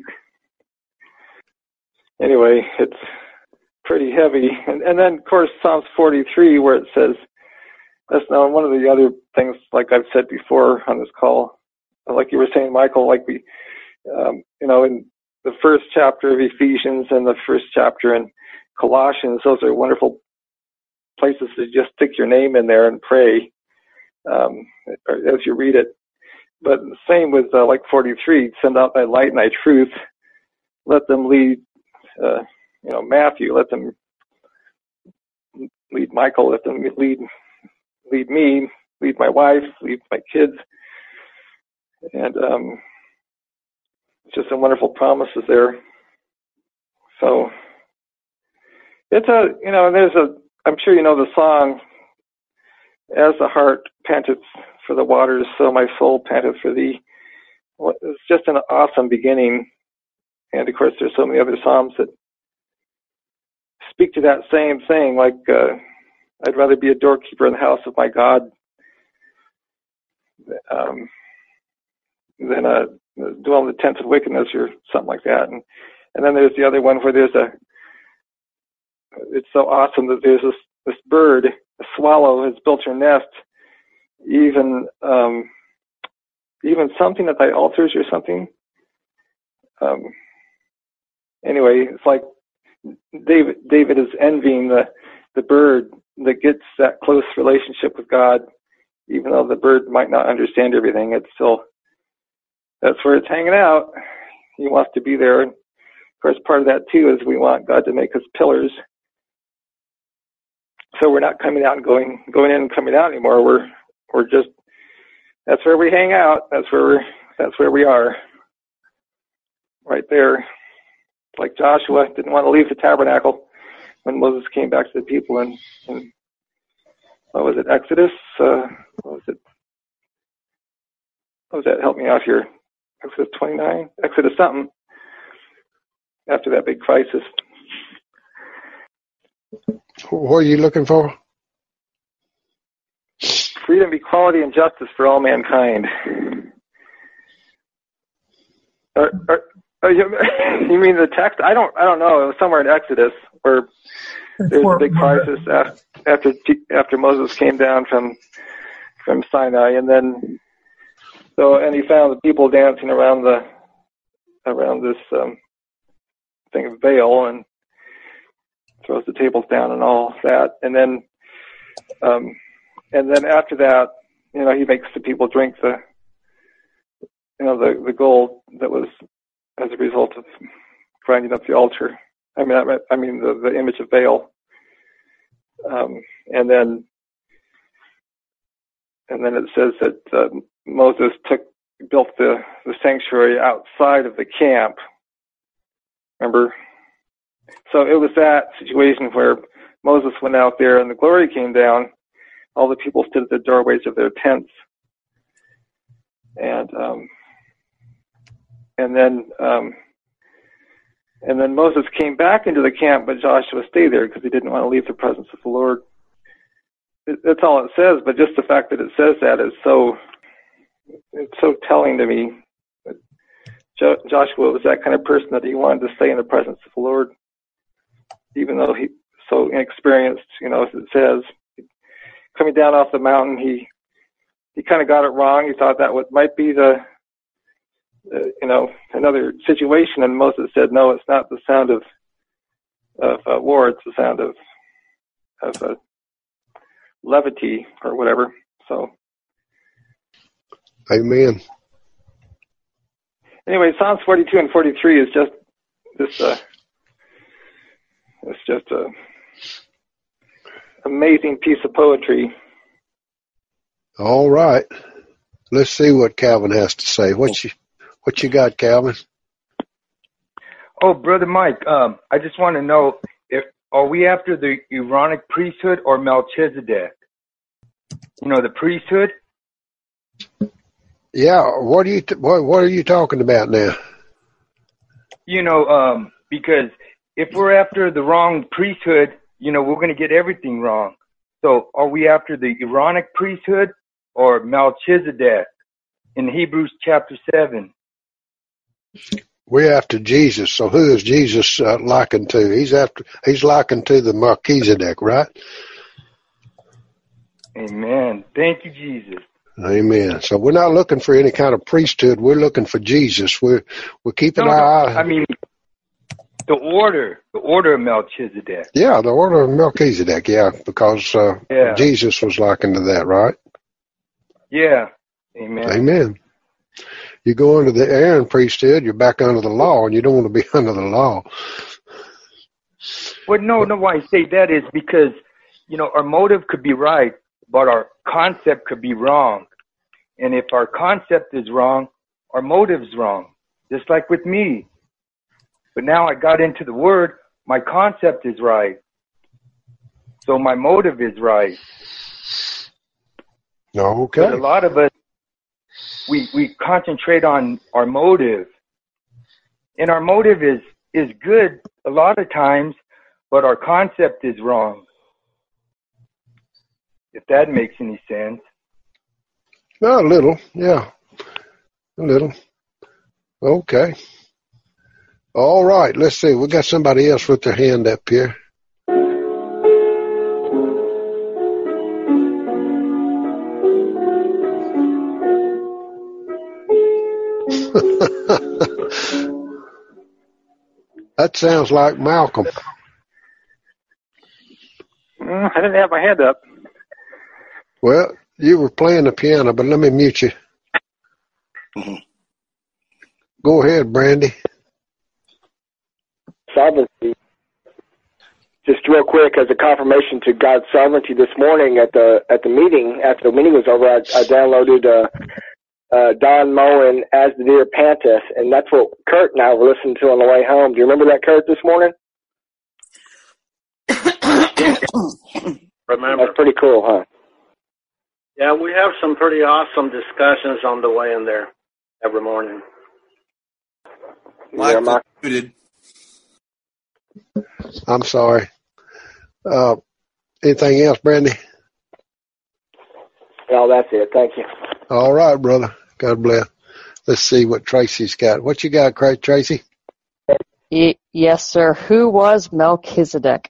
Anyway, it's pretty heavy. And, and then, of course, Psalms forty-three, where it says, that's now one of the other things, like I've said before on this call, like you were saying, Michael, like we, um, you know, in the first chapter of Ephesians and the first chapter in Colossians, those are wonderful places to just stick your name in there and pray um, as you read it. But same with uh, like forty-three, send out thy light and thy truth. Let them lead, uh, you know, Matthew. Let them lead Michael. Let them lead lead me. Lead my wife. Lead my kids. And um, it's just some wonderful promises there. So it's a, you know, there's a, I'm sure you know the song, as the heart panteth for the waters, so my soul panteth for thee. Well, it's just an awesome beginning. And of course, there's so many other psalms that speak to that same thing, like uh, I'd rather be a doorkeeper in the house of my God um, than uh, dwell in the tents of wickedness or something like that. And, and then there's the other one where there's a, it's so awesome that there's this, this bird, a swallow, has built her nest, even um, even something at thy altars or something. Um, anyway, it's like David David is envying the, the bird that gets that close relationship with God, even though the bird might not understand everything. It's still, that's where it's hanging out. He wants to be there. And of course, part of that too is we want God to make us pillars. So we're not coming out and going, going in and coming out anymore. We're, we're just, that's where we hang out. That's where we're, that's where we are. Right there. Like Joshua didn't want to leave the tabernacle when Moses came back to the people in, in what was it, Exodus? Uh, what was it? What was that? Help me out here. Exodus twenty-nine? Exodus something. After that big crisis. What are you looking for? Freedom, equality, and justice for all mankind. Are, are, are you, you mean the text? I don't. I don't know. It was somewhere in Exodus where there's a big crisis after after Moses came down from from Sinai, and then so and he found the people dancing around the around this um, thing of Baal and throws the tables down and all that, and then um, and then after that, you know, he makes the people drink the you know the the gold that was as a result of grinding up the altar. I mean, I, I mean the, the image of Baal. Um, and then, and then it says that uh, Moses took built the, the sanctuary outside of the camp. Remember? So it was that situation where Moses went out there and the glory came down. All the people stood at the doorways of their tents, and um, and then. Um, And then Moses came back into the camp, but Joshua stayed there because he didn't want to leave the presence of the Lord. It, that's all it says, but just the fact that it says that is so, it's so telling to me. Jo- Joshua was that kind of person that he wanted to stay in the presence of the Lord, even though he's so inexperienced, you know, as it says. Coming down off the mountain, he he kind of got it wrong. He thought that would, might be the Uh, you know, another situation, and Moses said, "No, it's not the sound of of uh, war; it's the sound of of uh, levity or whatever." So, amen. Anyway, Psalms forty-two and forty-three is just this. Uh, it's just a amazing piece of poetry. All right, let's see what Calvin has to say. What you What you got, Calvin? Oh, Brother Mike, um, I just want to know, if are we after the Aaronic priesthood or Melchizedek? You know, the priesthood? Yeah, what are you t- what, what are you talking about now? You know, um, because if we're after the wrong priesthood, you know, we're going to get everything wrong. So are we after the Aaronic priesthood or Melchizedek in Hebrews chapter seven? We're after Jesus. So who is Jesus uh, likened to? He's after. He's likened to the Melchizedek, right? Amen. Thank you, Jesus. Amen. So we're not looking for any kind of priesthood. We're looking for Jesus. We're we're keeping No, our no, eye. I mean, the order, the order of Melchizedek. Yeah, the order of Melchizedek. Yeah, because uh, Yeah. Jesus was likened to that, right? Yeah. Amen. Amen. You go under the Aaron priesthood, you're back under the law, and you don't want to be under the law. Well, no, no, why I say that is because, you know, our motive could be right, but our concept could be wrong. And if our concept is wrong, our motive's wrong. Just like with me. But now I got into the Word, my concept is right. So my motive is right. Okay. But a lot of us, we, we concentrate on our motive. And our motive is, is good a lot of times, but our concept is wrong. If that makes any sense. No, a little, yeah. A little. Okay. All right, let's see. We got somebody else with their hand up here. That sounds like Malcolm. Mm, I didn't have my hand up. Well, you were playing the piano, but let me mute you. Go ahead, Brandy. Sovereignty. Just real quick, as a confirmation to God's sovereignty, this morning at the at the meeting, after the meeting was over, I, I downloaded uh, uh, Don Moen, As the Deer Panteth, and that's what Kurt and I were listening to on the way home. Do you remember that, Kurt, this morning? Remember. That's pretty cool, huh? Yeah, we have some pretty awesome discussions on the way in there every morning. Yeah, my, muted. I'm sorry. Uh, anything else, Brandy? no, that's it. Thank you. All right, brother. God bless. Let's see what Tracy's got. What you got, Craig, Tracy? Y- yes, sir. Who was Melchizedek?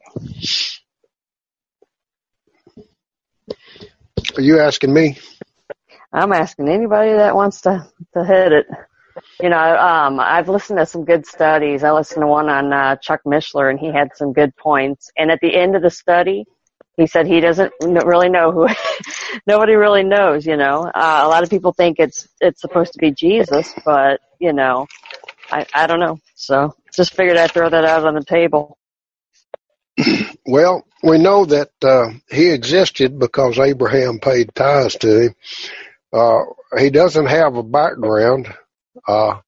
Are you asking me? I'm asking anybody that wants to, to hit it. You know, um, I've listened to some good studies. I listened to one on uh, Chuck Mishler, and he had some good points. And at the end of the study, he said he doesn't really know who. Nobody really knows. You know, uh, a lot of people think it's it's supposed to be Jesus, but you know, I I don't know. So just figured I'd throw that out on the table. Well, we know that uh, he existed because Abraham paid tithes to him. Uh, he doesn't have a background. Uh,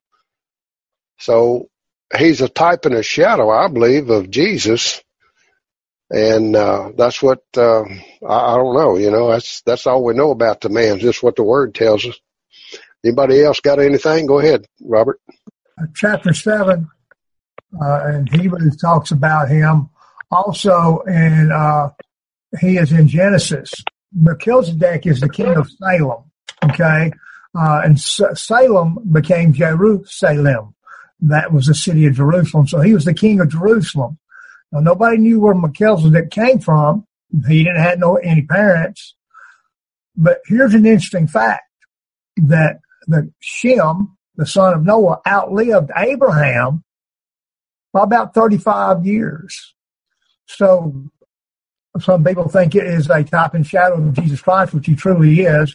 so he's a type and a shadow, I believe, of Jesus. And, uh, that's what, uh, I, I don't know, you know, that's, that's all we know about the man, just what the word tells us. Anybody else got anything? Go ahead, Robert. Uh, chapter seven, uh, in Hebrews talks about him. Also in, uh, he is in Genesis. Melchizedek is the king of Salem. Okay. Uh, and S- Salem became Jerusalem. That was the city of Jerusalem. So he was the king of Jerusalem. Now, nobody knew where Melchizedek came from. He didn't have no any parents. But here's an interesting fact that the Shem, the son of Noah, outlived Abraham by about thirty-five years. So some people think it is a type and shadow of Jesus Christ, which he truly is.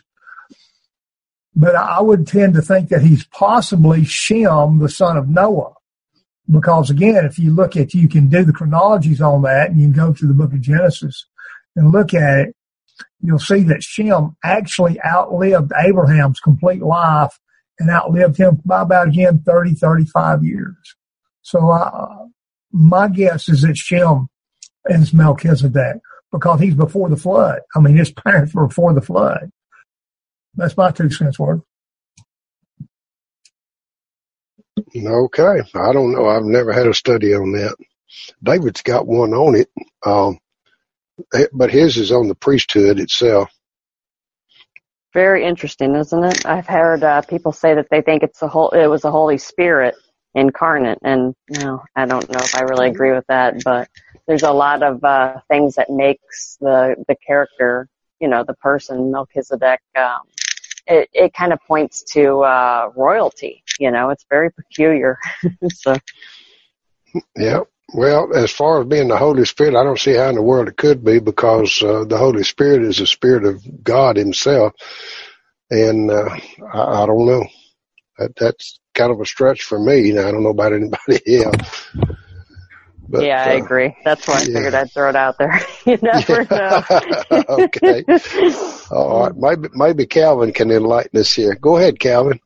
But I would tend to think that he's possibly Shem, the son of Noah. Because again, if you look at, you can do the chronologies on that, and you can go to the book of Genesis and look at it, you'll see that Shem actually outlived Abraham's complete life and outlived him by about, again, thirty, thirty-five years. So uh, my guess is that Shem is Melchizedek because he's before the flood. I mean, his parents were before the flood. That's my two cents worth. Okay. I don't know. I've never had a study on that. David's got one on it. Um, but his is on the priesthood itself. Very interesting, isn't it? I've heard uh, people say that they think it's a whole, it was the Holy Spirit incarnate, and you know, I don't know if I really agree with that, but there's a lot of uh, things that makes the the character, you know, the person Melchizedek. Um, it it kind of points to uh, royalty. You know, it's very peculiar. So. Yeah. Well, as far as being the Holy Spirit, I don't see how in the world it could be, because uh, the Holy Spirit is the Spirit of God Himself, and uh, I, I don't know. That, that's kind of a stretch for me. Now, I don't know about anybody else. But, yeah, I uh, agree. That's why I yeah. figured I'd throw it out there. You never know. Okay. All right. Maybe maybe Calvin can enlighten us here. Go ahead, Calvin.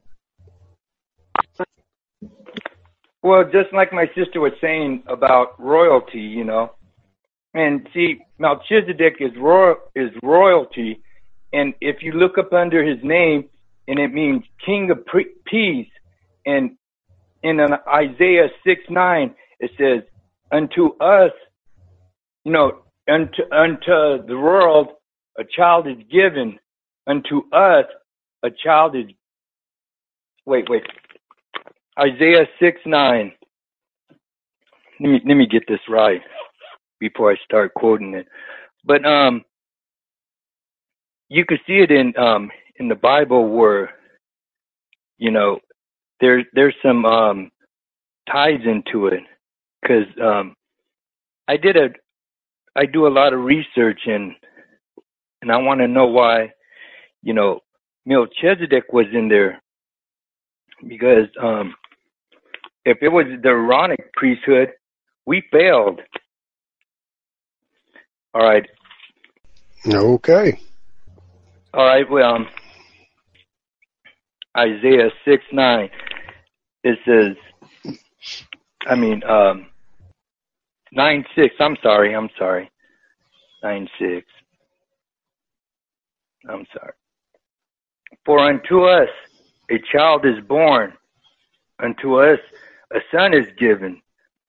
Well, just like my sister was saying about royalty, you know, and see, Melchizedek is royal, is royalty, and if you look up under his name, and it means King of Peace, and in an Isaiah six nine, it says, "Unto us, you know, unto unto the world, a child is given; unto us, a child is." Wait, wait. Isaiah six nine. Let me let me get this right before I start quoting it. But um, you could see it in um in the Bible where, you know, there's there's some um ties into it, because um I did a I do a lot of research, and and I want to know why, you know, Melchizedek was in there, because um. If it was the Aaronic priesthood, we failed. All right. Okay. All right. Well, um, Isaiah six nine. It says, I mean, um, nine six. I'm sorry. I'm sorry. nine six. I'm sorry. For unto us a child is born, unto us a son is given,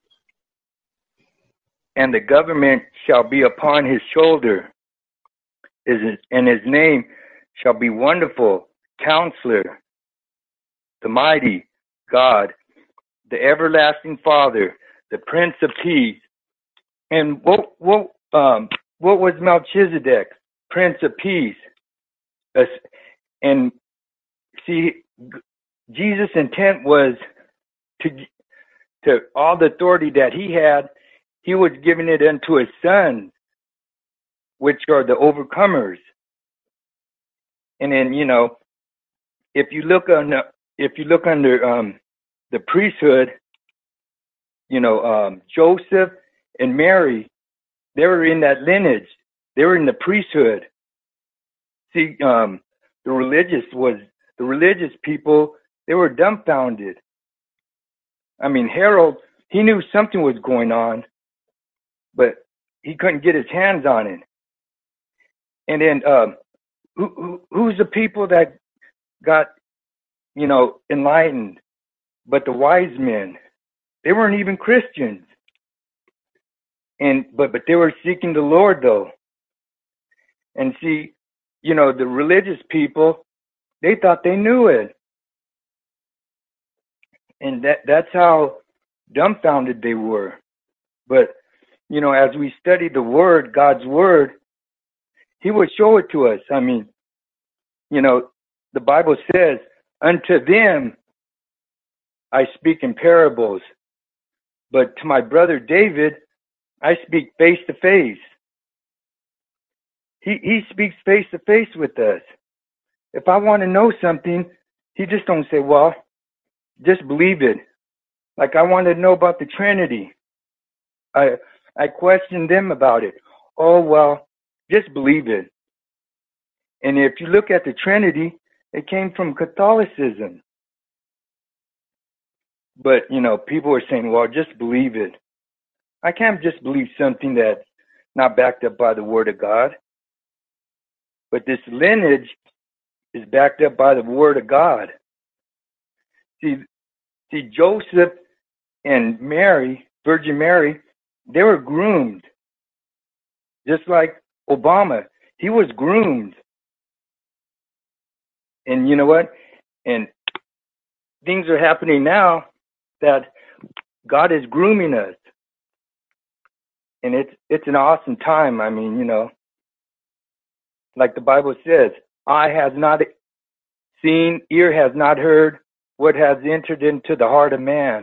and the government shall be upon his shoulder, and his name shall be Wonderful, Counselor, the Mighty God, the Everlasting Father, the Prince of Peace. And what what um what was Melchizedek? Prince of Peace. And see, Jesus' intent was to to all the authority that he had, he was giving it unto his sons, which are the overcomers. And then, you know, if you look on if you look under um, the priesthood, you know, um, Joseph and Mary, they were in that lineage. They were in the priesthood. See, um, the religious was the religious people. They were dumbfounded. I mean, Harold, he knew something was going on, but he couldn't get his hands on it. And then, um, who, who, who's the people that got, you know, enlightened? But the wise men, they weren't even Christians. And but but they were seeking the Lord, though. And see, you know, the religious people, they thought they knew it. And that that's how dumbfounded they were. But, you know, as we study the Word, God's Word, He would show it to us. I mean, you know, the Bible says, unto them I speak in parables, but to my brother David, I speak face to face. He he speaks face to face with us. If I want to know something, he just don't say, well, just believe it. Like I wanted to know about the Trinity. I I questioned them about it. Oh, well, just believe it. And if you look at the Trinity, it came from Catholicism. But, you know, people are saying, well, just believe it. I can't just believe something that's not backed up by the Word of God. But this lineage is backed up by the Word of God. See, see, Joseph and Mary, Virgin Mary, they were groomed. Just like Obama, he was groomed. And you know what? And things are happening now that God is grooming us. And it's it's an awesome time. I mean, you know, like the Bible says, eye has not seen, ear has not heard what has entered into the heart of man.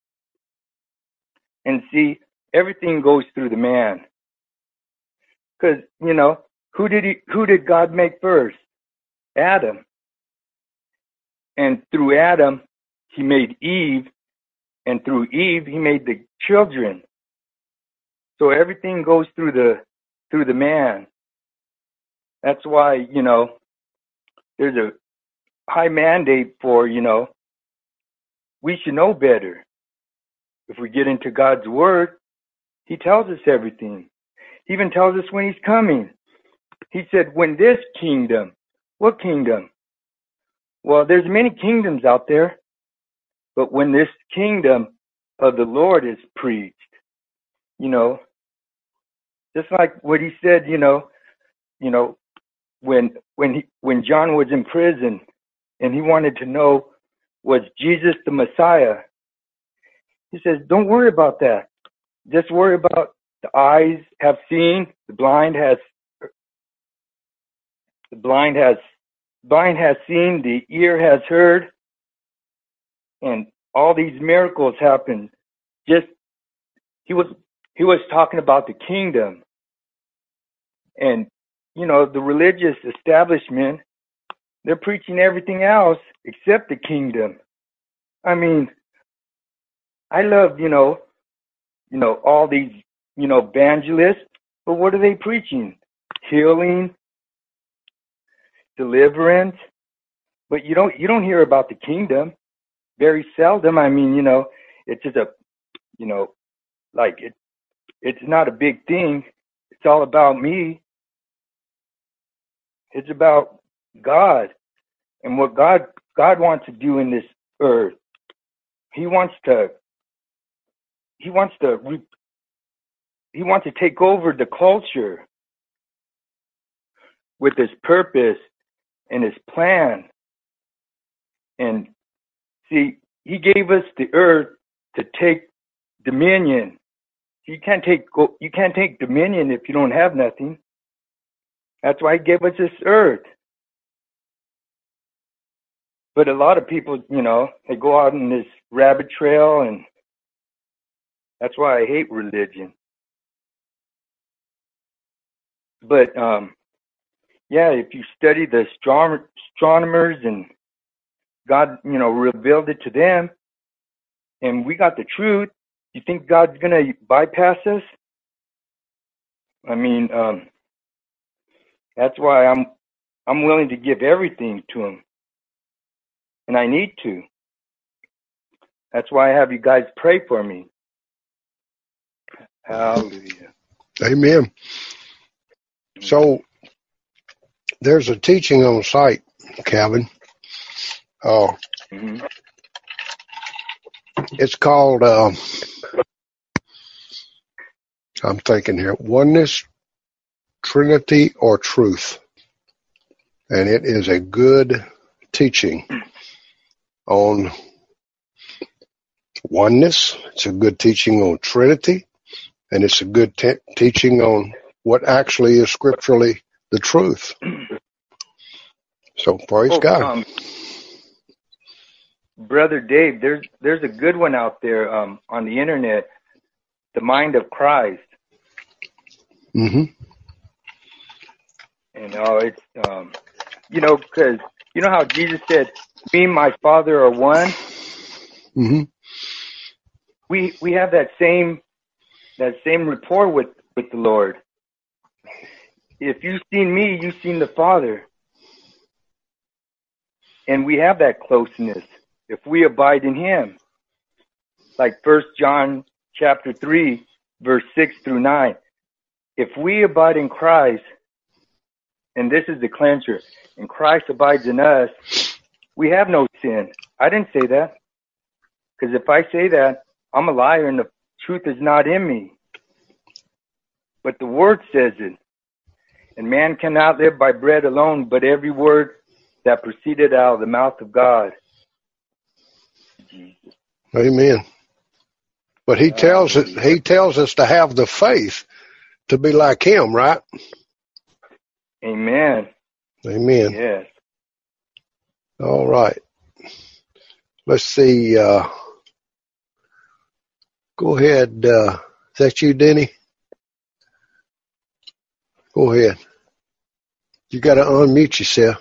And see, everything goes through the man. Because, you know, who did he who did God make first? Adam. And through Adam, he made Eve, and through Eve, he made the children. So everything goes through the through the man. That's why, you know, there's a high mandate for, you know, we should know better. If we get into God's word, he tells us everything. He even tells us when he's coming. He said, when this kingdom, what kingdom? Well, there's many kingdoms out there, but when this kingdom of the Lord is preached, you know, just like what he said, you know, you know, when when he when John was in prison and he wanted to know, was Jesus the Messiah? He says, don't worry about that. Just worry about the eyes have seen, the blind has the blind has blind has seen, the ear has heard, and all these miracles happen. Just he was he was talking about the kingdom. And you know, the religious establishment, they're preaching everything else except the kingdom. I mean, I love, you know, you know, all these, you know, evangelists, but what are they preaching? Healing, deliverance, but you don't you don't hear about the kingdom. Very seldom. I mean, you know, it's just a, you know, like it, it's not a big thing. It's all about me. It's about God and what God God wants to do in this earth. He wants to. He wants to. He wants to take over the culture with his purpose and his plan. And see, he gave us the earth to take dominion. You can't take you can't take dominion if you don't have nothing. That's why he gave us this earth. But a lot of people, you know, they go out on this rabbit trail, and that's why I hate religion. But um, yeah, if you study the astron- astronomers and God, you know, revealed it to them, and we got the truth, you think God's gonna bypass us? I mean, um, that's why I'm I'm willing to give everything to him, and I need to. That's why I have you guys pray for me. Hallelujah. Amen. So there's a teaching on the site, Calvin. Uh, mm-hmm. It's called, uh, I'm thinking here, Oneness, Trinity, or Truth. And it is a good teaching on oneness. It's a good teaching on Trinity. And it's a good te- teaching on what actually is scripturally the truth. So praise oh, God. Um, Brother Dave, there's there's a good one out there um, on the internet, The Mind of Christ. Mm-hmm. And oh, it's um, you know, because you know how Jesus said, "Me and my Father are one." Mm-hmm. We we have that same that same rapport with with the Lord. If you've seen me, you've seen the Father, and we have that closeness if we abide in Him. Like First John chapter three, verse six through nine. If we abide in Christ, and this is the cleanser, and Christ abides in us, we have no sin. I didn't say that. Because if I say that, I'm a liar and the truth is not in me. but the word says it. And man cannot live by bread alone, but every word that proceeded out of the mouth of God. Amen. But he tells it, he tells us to have the faith to be like him, right? Amen. Amen. Yes. All right. Let's see. Uh, go ahead. Uh, is that you, Denny? Go ahead. You got to unmute yourself.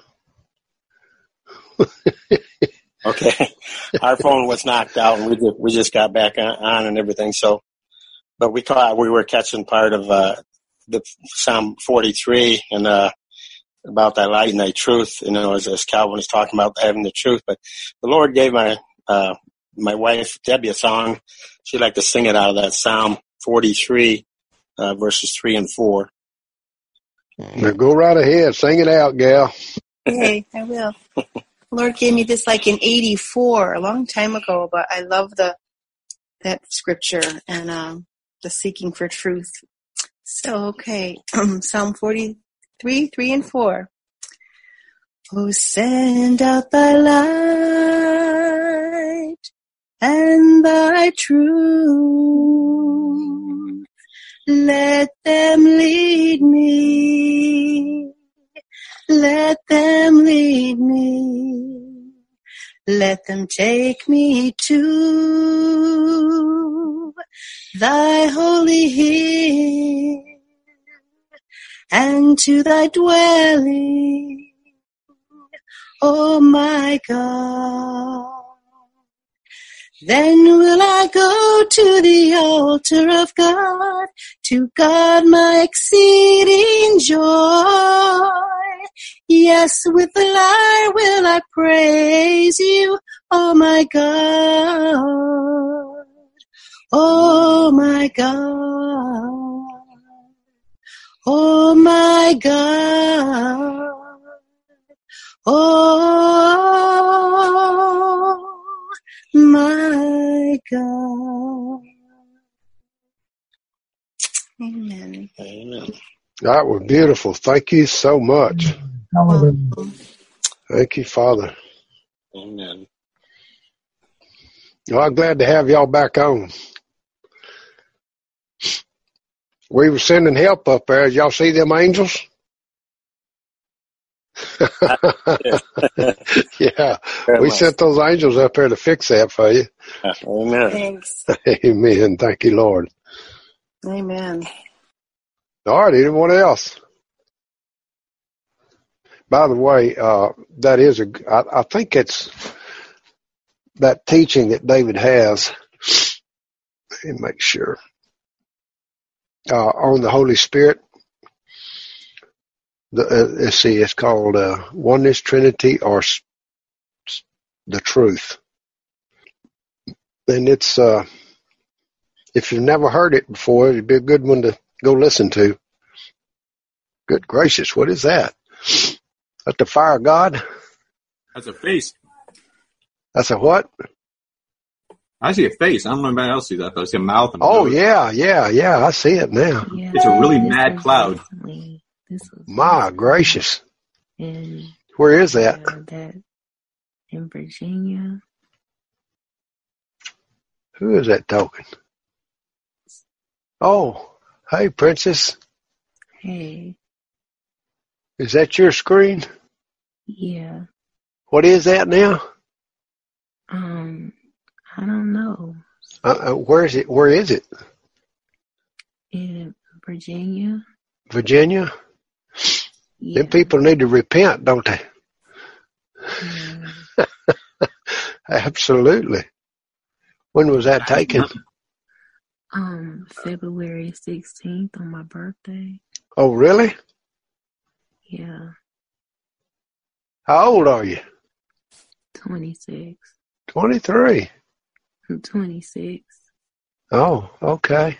Okay. Our phone was knocked out, and we just, we just got back on, on and everything. So, but we caught, we were catching part of uh, the Psalm forty-three and uh, about that light and that truth. You know, as, as Calvin was talking about having the truth. But the Lord gave my uh, my wife Debbie a song. She'd like to sing it out of that Psalm forty-three, uh, verses three and four. Now go right ahead, sing it out, gal. Okay, I will. Lord gave me this like in eighty-four, a long time ago, but I love the that scripture and um, the seeking for truth. So, okay, Psalm forty-three, three and four. Oh, send out thy light and thy truth. Let them lead me. Let them lead me. Let them take me to thy holy hill and to thy dwelling, O my God. Then will I go to the altar of God, to God my exceeding joy. Yes, with the lyre will I praise you, oh my God, oh my God, oh my God, oh my God. Amen. Amen. That was beautiful. Thank you so much. Hallelujah. Thank you, Father. Amen. Well, I'm glad to have y'all back on. We were sending help up there. Did y'all see them angels? Yeah, we sent those angels up there to fix that for you. Amen. Thanks. Amen. Thank you, Lord. Amen. All right, anyone else? By the way, uh, that is a, I, I think it's that teaching that David has, let me make sure, uh, on the Holy Spirit. The, uh, let's see, it's called uh, Oneness, Trinity, or s- the Truth. And it's, uh, if you've never heard it before, it'd be a good one to go listen to. Good gracious, what is that? That's the fire of God? That's a face. That's a what? I see a face. I don't know if anybody else sees that, but I see a mouth. And a Oh, nose. yeah, yeah, yeah. I see it now. Yeah, It's a really this mad was cloud. recently. This was My recently. gracious. And Where is that? uh, that in Virginia. Who is that talking? Oh, hey, Princess. Hey, Is that your screen? yeah. What is that now? Um, I don't know. Uh, uh, where is it? Where is it? In Virginia. Virginia? Yeah. Them people need to repent, don't they? Yeah. Absolutely. When was that taken? Um, February sixteenth on my birthday. Oh, really? Yeah. How old are you? twenty-six. twenty-three. I'm twenty-six. Oh, okay.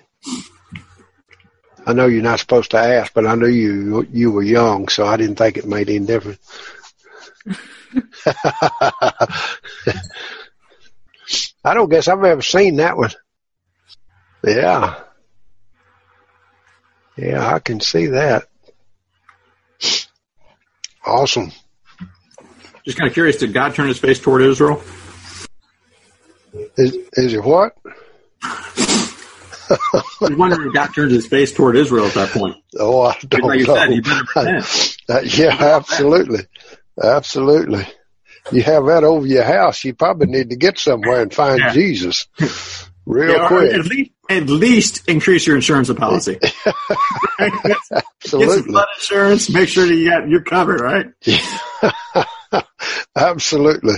I know you're not supposed to ask, but I knew you you were young, so I didn't think it made any difference. I don't guess I've ever seen that one. Yeah. Yeah, I can see that. Awesome. Just kind of curious, did God turn his face toward Israel? Is, is it what? I was wondering if God turned his face toward Israel at that point. Oh, I don't like you know. said, you better repent. Uh, yeah, absolutely. Absolutely. You have that over your house, you probably need to get somewhere and find Yeah. Jesus real Yeah, or quick. At least, at least increase your insurance policy. Get some Absolutely. flood insurance. Make sure that you got you're covered, right? Absolutely.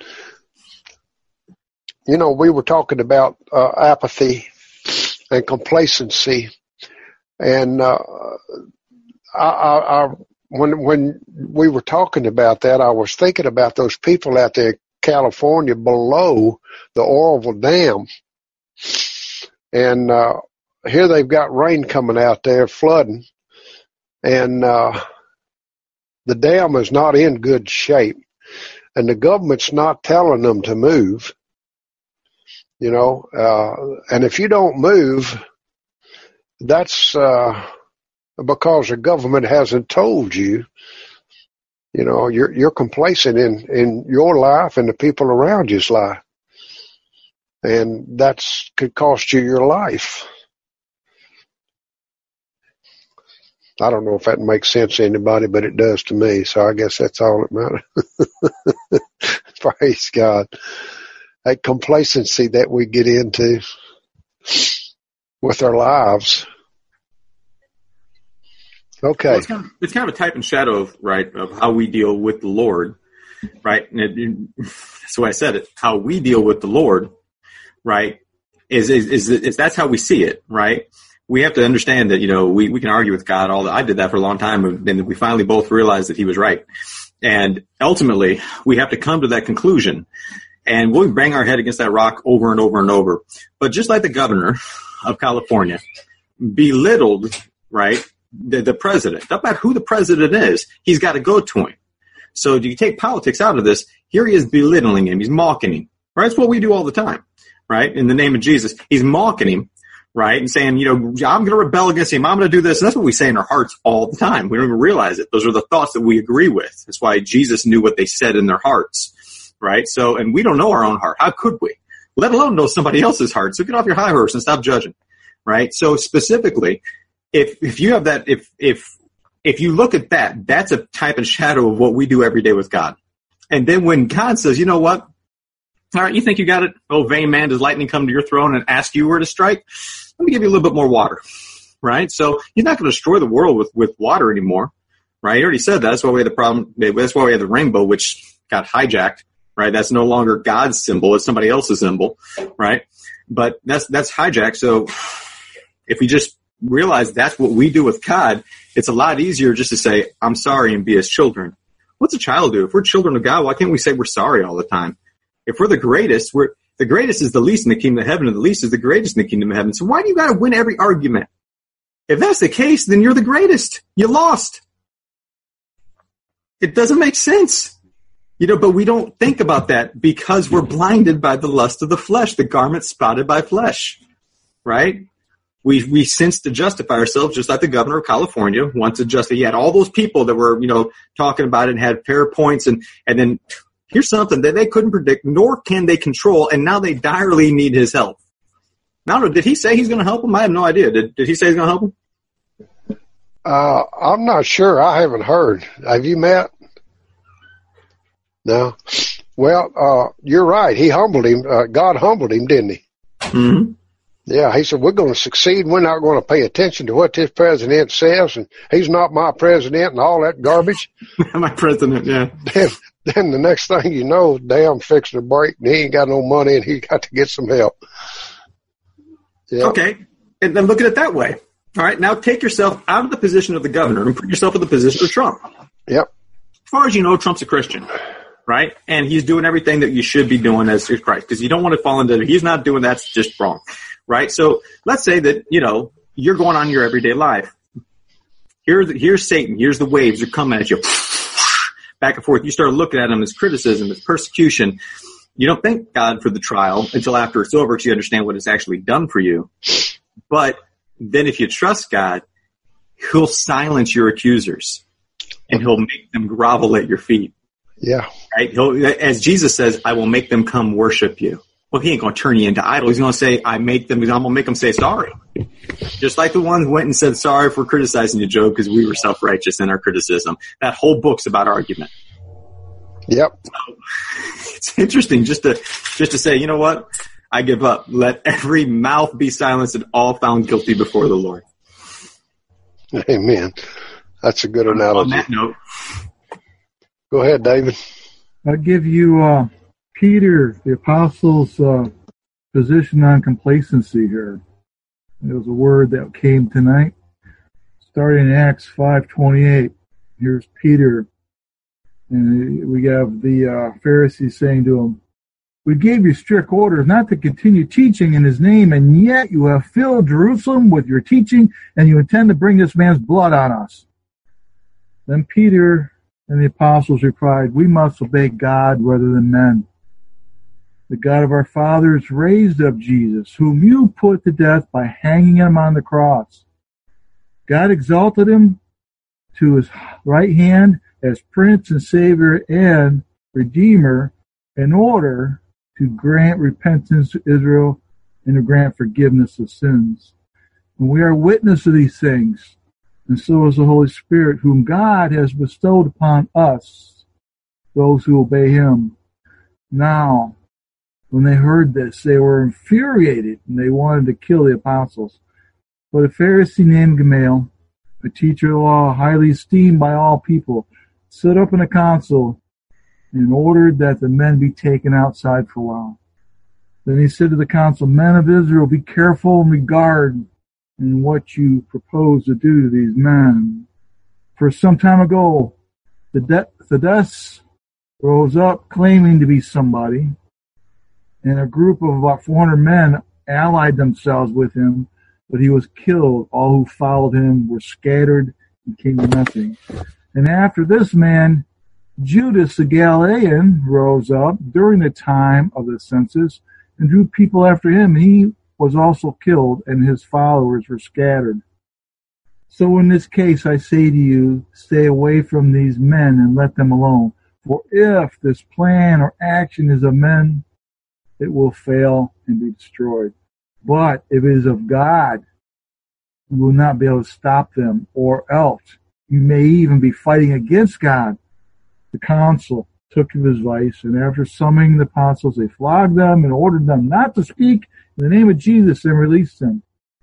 You know, we were talking about uh, apathy and complacency, and uh, I, I, I, when when we were talking about that, I was thinking about those people out there in California below the Oroville Dam, and uh, here they've got rain coming out there, flooding, and uh, the dam is not in good shape, and the government's not telling them to move. You know, uh, and if you don't move, that's uh, because the government hasn't told you. You know, you're you're complacent in, in your life and the people around you's life, and that's could cost you your life. I don't know if that makes sense to anybody, but it does to me. So I guess that's all that matters. Praise God. That complacency that we get into with our lives. Okay. Well, it's, kind of, it's kind of a type and shadow of, right, of how we deal with the Lord, right? And it, it, that's why I said it. How we deal with the Lord, right, is, is, is, is that's how we see it, right? We have to understand that, you know, we, we can argue with God all that. I did that for a long time, and we finally both realized that he was right. And ultimately, we have to come to that conclusion. And we'll bang our head against that rock over and over and over. But just like the governor of California belittled, right, the, the president, no matter who the president is, he's got to go to him. So do you take politics out of this? Here he is belittling him. He's mocking him. Right? That's what we do all the time, right? In the name of Jesus. He's mocking him, right? And saying, you know, I'm going to rebel against him. I'm going to do this. And that's what we say in our hearts all the time. We don't even realize it. Those are the thoughts that we agree with. That's why Jesus knew what they said in their hearts. Right? So, and we don't know our own heart. How could we? Let alone know somebody else's heart. So get off your high horse and stop judging. Right? So specifically, if, if you have that, if, if, if you look at that, that's a type and shadow of what we do every day with God. And then when God says, you know what? All right, you think you got it? Oh, vain man, does lightning come to your throne and ask you where to strike? Let me give you a little bit more water. Right? So he's not going to destroy the world with, with water anymore. Right? He already said that. That's why we had the problem. That's why we had the rainbow, which got hijacked. Right, that's no longer God's symbol; it's somebody else's symbol, right? But that's that's hijacked. So, if we just realize that's what we do with God, it's a lot easier just to say, "I'm sorry," and be His children. What's a child do? If we're children of God, why can't we say we're sorry all the time? If we're the greatest, we're the greatest is the least in the kingdom of heaven, and the least is the greatest in the kingdom of heaven. So why do you got to win every argument? If that's the case, then you're the greatest. You lost. It doesn't make sense. You know, but we don't think about that because we're blinded by the lust of the flesh, the garment spotted by flesh, right? We we sense to justify ourselves, just like the governor of California wants to justify. He had all those people that were, you know, talking about it and had fair points, and and then here's something that they couldn't predict, nor can they control, and now they direly need his help. Now, did he say he's going to help them? I have no idea. Did did he say he's going to help them? Uh, I'm not sure. I haven't heard. Have you met? No. Well, uh, you're right. He humbled him. Uh, God humbled him, didn't he? Mm-hmm. Yeah, he said, we're going to succeed. We're not going to pay attention to what this president says, and he's not my president and all that garbage. My president, yeah. Then, then the next thing you know, damn fixed to break, and he ain't got no money, and he got to get some help. Yeah. Okay, and then look at it that way. All right, now take yourself out of the position of the governor and put yourself in the position of Trump. Yep. As far as you know, Trump's a Christian. Right? And he's doing everything that you should be doing as Christ, because you don't want to fall into, he's not doing that's just wrong. Right? So let's say that, you know, you're going on your everyday life. Here's, here's Satan. Here's the waves are coming at you. Back and forth. You start looking at him as criticism, as persecution. You don't thank God for the trial until after it's over, because you understand what it's actually done for you. But then if you trust God, he'll silence your accusers and he'll make them grovel at your feet. Yeah. Right? He'll, as Jesus says, I will make them come worship you. Well, he ain't going to turn you into idols. He's going to say, I make them, I'm going to make them say sorry. Just like the ones who went and said sorry for criticizing you, Job, because we were self-righteous in our criticism. That whole book's about argument. Yep. So, it's interesting just to, just to say, you know what? I give up. Let every mouth be silenced and all found guilty before the Lord. Amen. That's a good analogy. On that note. Go ahead, David. I'll give you uh, Peter, the apostle's uh, position on complacency here. It was a word that came tonight. Starting in Acts five twenty-eight. Here's Peter. And we have the uh, Pharisees saying to him, we gave you strict orders not to continue teaching in his name, and yet you have filled Jerusalem with your teaching, and you intend to bring this man's blood on us. Then Peter and the apostles replied, we must obey God rather than men. The God of our fathers raised up Jesus, whom you put to death by hanging him on the cross. God exalted him to his right hand as Prince and Savior and Redeemer in order to grant repentance to Israel and to grant forgiveness of sins. And we are witness to these things, and so is the Holy Spirit, whom God has bestowed upon us, those who obey him. Now, when they heard this, they were infuriated, and they wanted to kill the apostles. But a Pharisee named Gamaliel, a teacher of law highly esteemed by all people, stood up in a council and ordered that the men be taken outside for a while. Then he said to the council, men of Israel, be careful in regard in what you propose to do to these men. For some time ago, the Thaddeus rose up claiming to be somebody, and a group of about four hundred men allied themselves with him, but he was killed. All who followed him were scattered and came to nothing. And after this man, Judas the Galilean rose up during the time of the census and drew people after him. He was also killed, and his followers were scattered. So in this case, I say to you, stay away from these men and let them alone. For if this plan or action is of men, it will fail and be destroyed. But if it is of God, you will not be able to stop them, or else you may even be fighting against God. The council took his advice, and after summoning the apostles, they flogged them and ordered them not to speak in the name of Jesus and released them.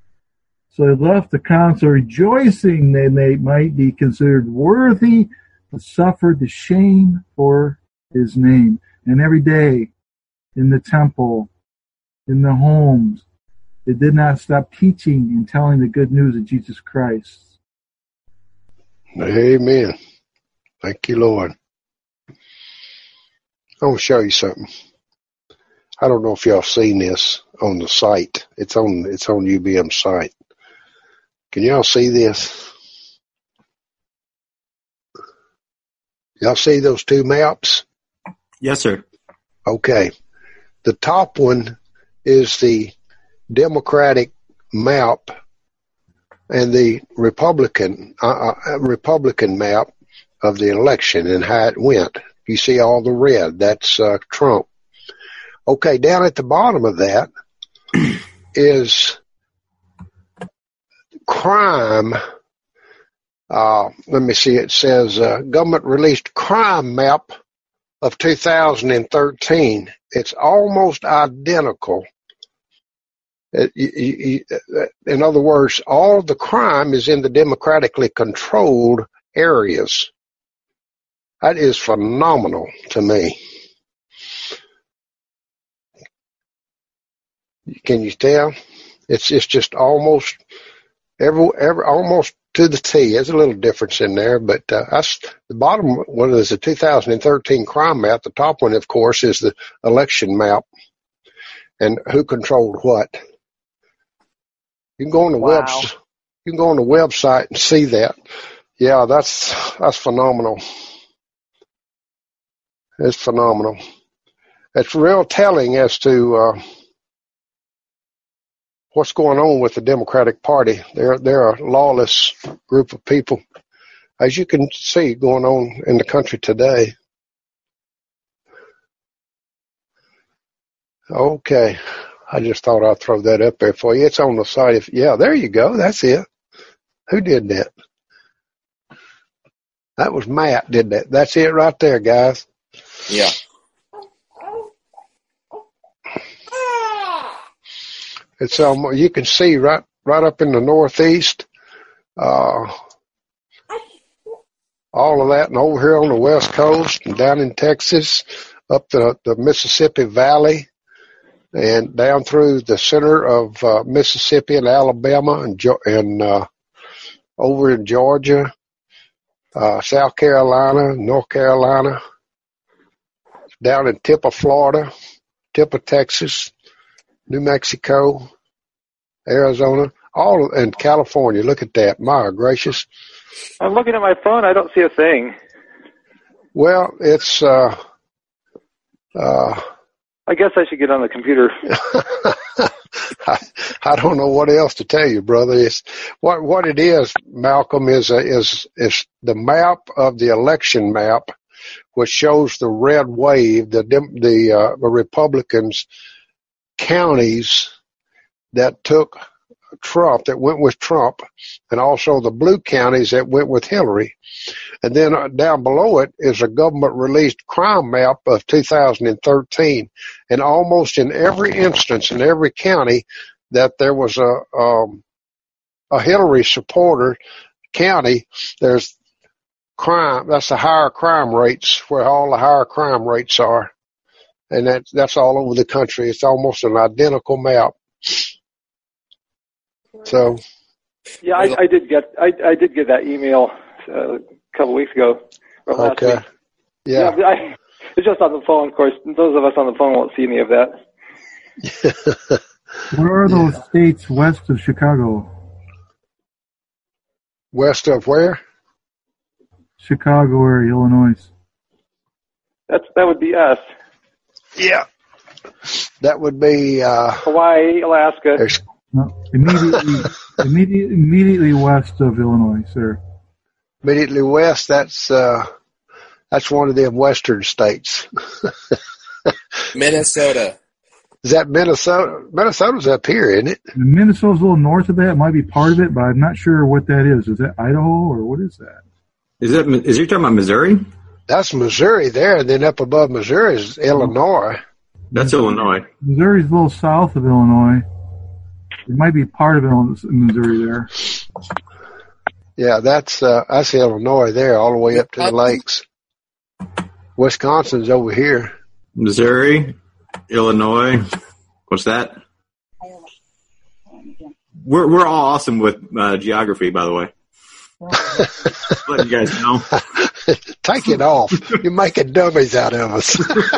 So they left the council rejoicing that they might be considered worthy to suffer the shame for his name. And every day in the temple, in the homes, they did not stop teaching and telling the good news of Jesus Christ. Amen. Thank you, Lord. I want to show you something. I don't know if y'all seen this on the site. It's on it's on U B M's site. Can y'all see this? Y'all see those two maps? Yes, sir. Okay. The top one is the Democratic map, and the Republican uh, Republican map of the election and how it went. You see all the red. That's uh, Trump. Okay, down at the bottom of that is crime. Uh, let me see. It says uh, government released crime map of two thousand thirteen. It's almost identical. It, you, you, in other words, all the crime is in the democratically controlled areas. That is phenomenal to me. Can you tell? It's it's just almost every every almost to the T. There's a little difference in there, but uh, that's the bottom one is the two thousand thirteen crime map. The top one, of course, is the election map and who controlled what. You can go on the Wow. web. You can go on the website and see that. Yeah, that's that's phenomenal. It's phenomenal. It's real telling as to uh, what's going on with the Democratic Party. They're they're a lawless group of people, as you can see going on in the country today. Okay, I just thought I'd throw that up there for you. It's on the side. If, yeah, there you go. That's it. Who did that? That was Matt, did that. That's it right there, guys. Yeah. It's um, you can see right right up in the northeast, uh, all of that, and over here on the west coast, and down in Texas, up the the Mississippi Valley, and down through the center of uh, Mississippi and Alabama, and and uh, over in Georgia, uh, South Carolina, North Carolina, down in tip of Florida, tip of Texas, New Mexico, Arizona, all in California. Look at that. My gracious. I'm looking at my phone. I don't see a thing. Well, it's, uh, uh, I guess I should get on the computer. I, I don't know what else to tell you, brother. It's what, what it is, Malcolm, is, a, is, is the map of the election map, which shows the red wave, the, the, uh, the Republicans counties that took Trump, that went with Trump, and also the blue counties that went with Hillary. And then uh, down below it is a government-released crime map of two thousand thirteen. And almost in every instance, in every county, that there was a um, a Hillary supporter county, there's crime. That's the higher crime rates, where all the higher crime rates are. And that, that's all over the country. It's almost an identical map. So, yeah, I, I did get I, I did get that email uh, a couple weeks ago. Or last okay, week. yeah, yeah I, it's just on the phone. Of course, those of us on the phone won't see any of that. Where are those yeah. states west of Chicago? West of where? Chicago or Illinois? That's that would be us. Yeah, that would be uh, Hawaii, Alaska. No, immediately, immediately, immediately west of Illinois, sir. Immediately west. That's uh, that's one of them western states. Minnesota. Is that Minnesota? Minnesota's up here, isn't it? Minnesota's a little north of that. It might be part of it, but I'm not sure what that is. Is that Idaho or what is that? Is that is you talking about Missouri? That's Missouri there, and then up above Missouri is Illinois. That's Illinois. Missouri's a little south of Illinois. It might be part of Missouri there. Yeah, that's uh, that's Illinois there, all the way up to the lakes. Wisconsin's over here. Missouri, Illinois. What's that? We're we're all awesome with uh, geography, by the way. Let you guys know. Take it off. You're making dummies out of us.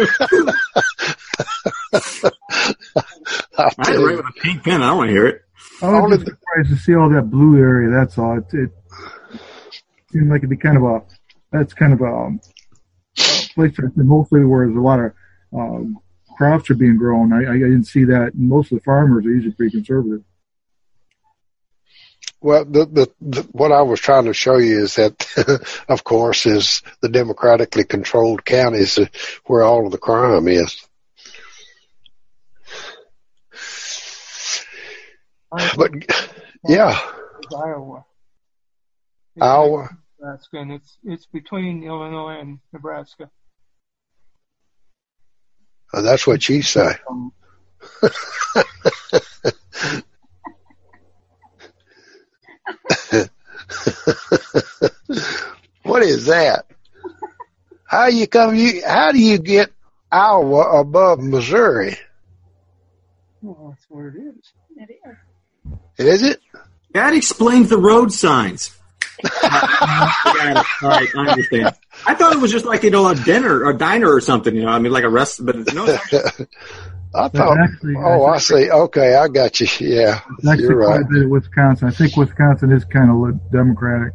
I had to write with a pink pen. I don't want to hear it. I was just surprised to see all that blue area. That's all. It, it seemed like it'd be kind of a. That's kind of a, a place that mostly where there's a lot of um, crops are being grown. I, I didn't see that. Most of the farmers are usually pretty conservative. Well, the, the, the what I was trying to show you is that, of course, is the democratically controlled counties where all of the crime is. But yeah, it's Iowa. It's Iowa. Nebraska, and it's it's between Illinois and Nebraska. Oh, that's what you say. Um, What is that? How you come? You how do you get Iowa above Missouri? Well, that's where it is. It is. Is it? That explains the road signs. I, All right, I understand. I thought it was just like, you know, a dinner or a diner or something, you know, I mean, like a rest, but no. I thought, actually, oh, I see. Okay, I got you. Yeah, it's actually you're right. Quite a bit of Wisconsin. I think Wisconsin is kind of Democratic.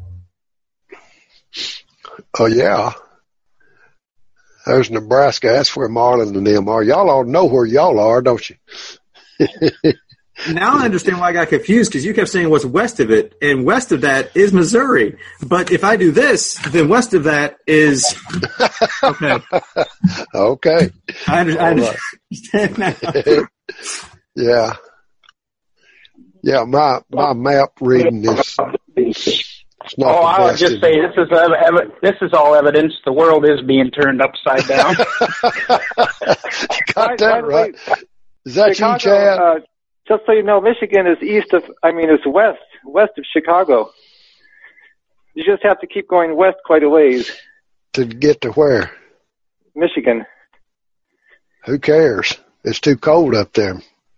Oh, yeah. There's Nebraska. That's where Marlon and them are. Y'all all know where y'all are, don't you? Now I understand why I got confused, because you kept saying what's west of it, and west of that is Missouri. But if I do this, then west of that is okay. Okay. I, under, I understand now. Yeah. Yeah, my my map reading is it's not Oh, the I would best. just say this is ev- ev- this is all evidence the world is being turned upside down. Got that right. Is that Chicago, you, Chad? Uh, just so you know, Michigan is east of, I mean, it's west, west of Chicago. You just have to keep going west quite a ways. To get to where? Michigan. Who cares? It's too cold up there.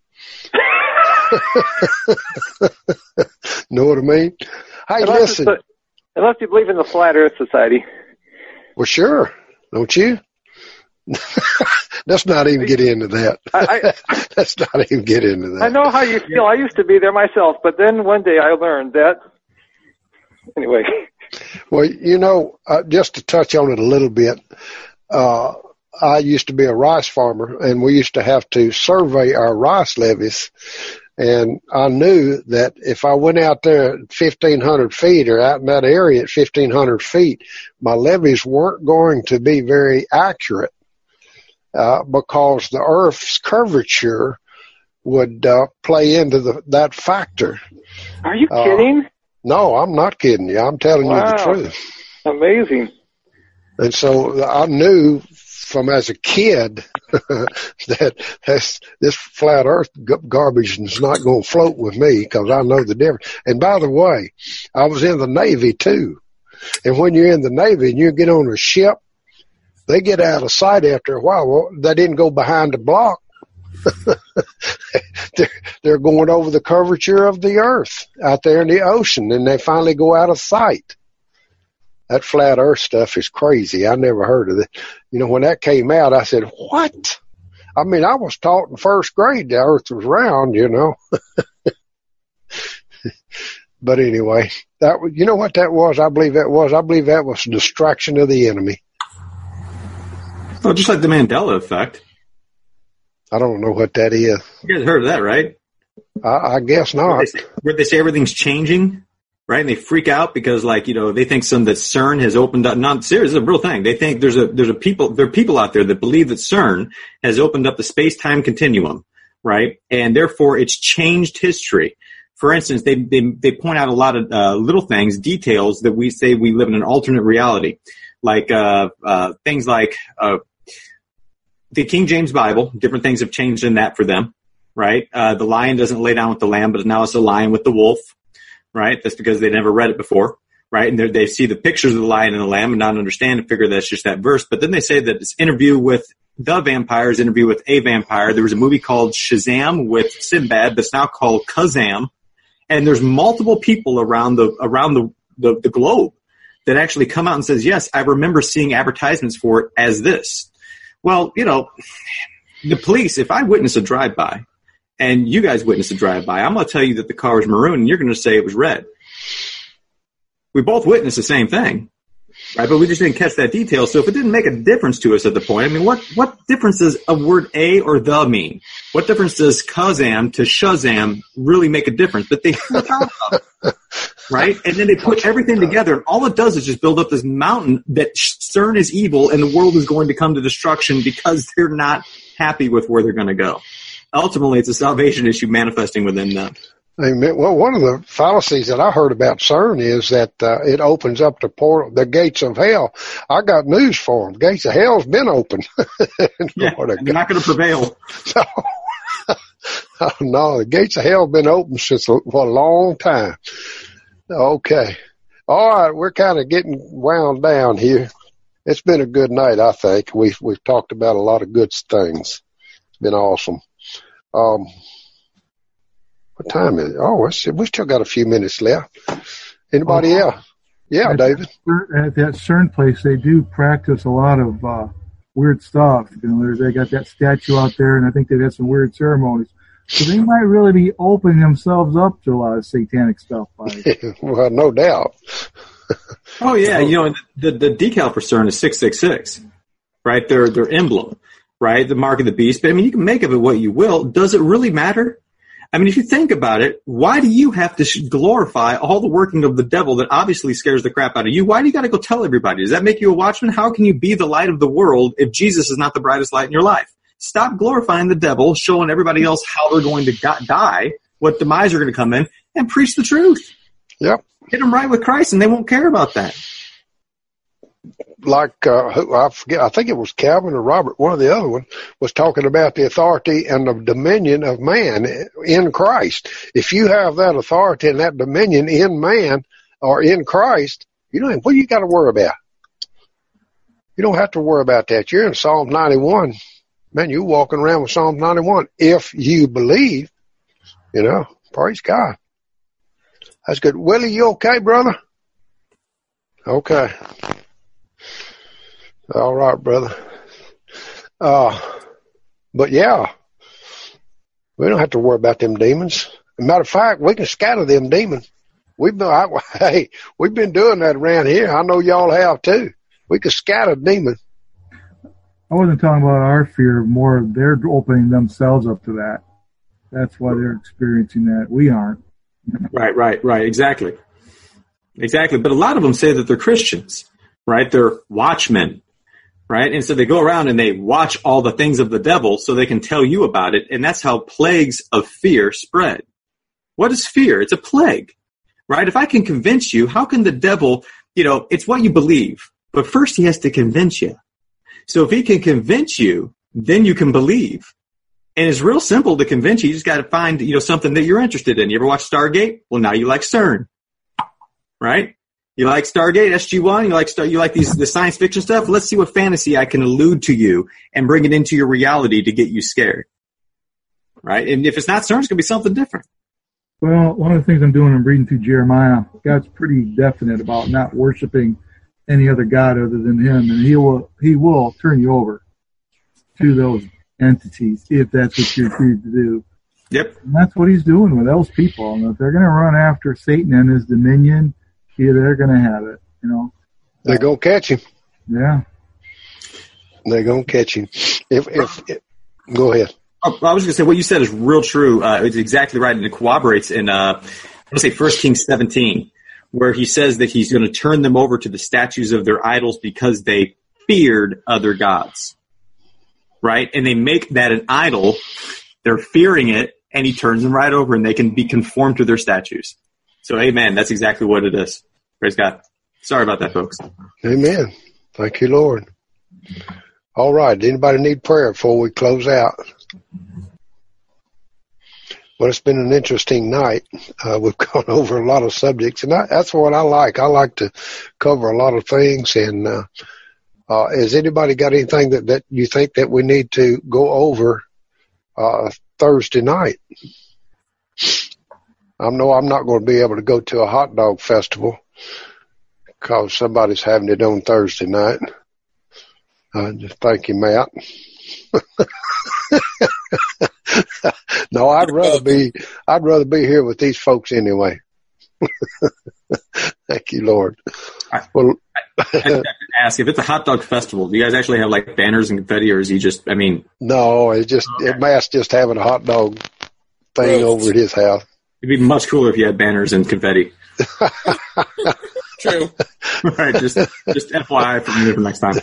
Know what I mean? Hey, unless listen. it's a- unless you believe in the Flat Earth Society. Well, sure. Don't you? Let's not even get into that. I, I, Let's not even get into that. I know how you feel. I used to be there myself, but then one day I learned that. Anyway. Well, you know, uh, just to touch on it a little bit, uh, I used to be a rice farmer, and we used to have to survey our rice levees. And I knew that if I went out there at fifteen hundred feet or out in that area at fifteen hundred feet, my levees weren't going to be very accurate uh, because the Earth's curvature would uh, play into the, that factor. Are you Uh, kidding? No, I'm not kidding you. I'm telling Wow. you the truth. Amazing. And so I knew from as a kid that this, this flat earth g- garbage is not going to float with me because I know the difference. And by the way, I was in the Navy too. And when you're in the Navy and you get on a ship, they get out of sight after a while. Well, they didn't go behind the block. they're, they're going over the curvature of the earth out there in the ocean, and they finally go out of sight. That flat earth stuff is crazy. I never heard of it. You know, when that came out, I said, what? I mean, I was taught in first grade the earth was round, you know. But anyway, that was, you know what that was? I believe that was, I believe that was a distraction of the enemy. Oh, just like the Mandela effect. I don't know what that is. You guys heard of that, right? I, I guess not. Where they, say, where they say everything's changing, right? And they freak out because, like, you know, they think some that CERN has opened up. Not serious, it's a real thing. They think there's a there's a people there are people out there that believe that CERN has opened up the space time continuum, right? And therefore, it's changed history. For instance, they they they point out a lot of uh, little things, details that we say we live in an alternate reality, like uh, uh, things like. Uh, The King James Bible, different things have changed in that for them, right? Uh, the lion doesn't lay down with the lamb, but now it's a lion with the wolf, right? That's because they never read it before, right? And they see the pictures of the lion and the lamb and not understand and figure that's just that verse. But then they say that it's interview with the vampires, interview with a vampire. There was a movie called Shazam with Sinbad that's now called Kazam. And there's multiple people around the around the, the, the globe that actually come out and says, yes, I remember seeing advertisements for it as this. Well, you know, the police, if I witness a drive-by and you guys witness a drive-by, I'm going to tell you that the car was maroon and you're going to say it was red. We both witnessed the same thing, right? But we just didn't catch that detail. So if it didn't make a difference to us at the point, I mean, what, what difference does a word a or the mean? What difference does Kazam to Shazam really make a difference? But they right? And then they put everything together, and all it does is just build up this mountain that CERN is evil and the world is going to come to destruction because they're not happy with where they're going to go. Ultimately, it's a salvation issue manifesting within them. Amen. Well, one of the fallacies that I heard about CERN is that uh, it opens up the portal, the gates of hell. I got news for them. Gates of hell's been open. Yeah, they're not going to prevail. No. No, the gates of hell have been open since a, for a long time. Okay. All right, we're kind of getting wound down here. It's been a good night, I think. We've we've talked about a lot of good things. It's been awesome. Um, what time is it? Oh, it's, we still got a few minutes left. Anybody Oh, else? Yeah, at David. That, at that CERN place, they do practice a lot of uh, weird stuff. You know, they got that statue out there, and I think they've had some weird ceremonies. So they might really be opening themselves up to a lot of satanic stuff. By Well, no doubt. Oh yeah, you know, the the decal for CERN is six six six, right? Their their emblem, right? The mark of the beast. But I mean, you can make of it what you will. Does it really matter? I mean, if you think about it, why do you have to glorify all the working of the devil that obviously scares the crap out of you? Why do you got to go tell everybody? Does that make you a watchman? How can you be the light of the world if Jesus is not the brightest light in your life? Stop glorifying the devil, showing everybody else how they're going to die, what demise are going to come in, and preach the truth. Yep. Get them right with Christ, and they won't care about that. Like, uh, who, I forget, I think it was Calvin or Robert, one of the other ones, was talking about the authority and the dominion of man in Christ. If you have that authority and that dominion in man or in Christ, you don't, what do you got to worry about? You don't have to worry about that. You're in Psalm ninety-one. Man, you're walking around with Psalm ninety-one. If you believe, you know, praise God. That's good. Willie, you okay, brother? Okay. All right, brother. Uh, but yeah, we don't have to worry about them demons. As a matter of fact, we can scatter them demons. We've been, I, hey, we've been doing that around here. I know y'all have too. We can scatter demons. I wasn't talking about our fear, more they're opening themselves up to that. That's why they're experiencing that. We aren't. Right, right, right. Exactly. Exactly. But a lot of them say that they're Christians, right? They're watchmen. Right? And so they go around and they watch all the things of the devil so they can tell you about it. And that's how plagues of fear spread. What is fear? It's a plague, right? If I can convince you, how can the devil, you know, it's what you believe. But first he has to convince you. So if he can convince you, then you can believe. And it's real simple to convince you. You just got to find, you know, something that you're interested in. You ever watch Stargate? Well, now you like CERN, right? You like Stargate, S G one? You like Star, you like these the science fiction stuff? Let's see what fantasy I can allude to you and bring it into your reality to get you scared. Right? And if it's not CERN, it's going to be something different. Well, one of the things I'm doing, I'm reading through Jeremiah. God's pretty definite about not worshiping any other God other than him, and he will he will turn you over to those entities if that's what you're free to do. Yep. And that's what he's doing with those people. And if they're going to run after Satan and his dominion, yeah, they're going to have it, you know. They're going to catch him. Yeah. They're going to catch him. If, if, if go ahead. Oh, I was going to say what you said is real true. Uh, it's exactly right, and it corroborates in, uh, I want to say First Kings seventeen, where he says that he's going to turn them over to the statues of their idols because they feared other gods. Right? And they make that an idol. They're fearing it, and he turns them right over, and they can be conformed to their statues. So, amen. That's exactly what it is. Praise God. Sorry about that, folks. Amen. Thank you, Lord. All right. Anybody need prayer before we close out? Well, it's been an interesting night. Uh, we've gone over a lot of subjects, and I, that's what I like. I like to cover a lot of things. And uh, uh, has anybody got anything that, that you think that we need to go over uh, Thursday night? I know I'm not going to be able to go to a hot dog festival because somebody's having it on Thursday night. Uh, just thank you, Matt. No, I'd rather be, I'd rather be here with these folks anyway. Thank you, Lord. Well, I, I have to ask, if it's a hot dog festival, do you guys actually have like banners and confetti, or is he just, I mean? No, it's just, okay. Matt's just having a hot dog thing over at his house. It'd be much cooler if you had banners and confetti. True. Right, just just F Y I for me for next time.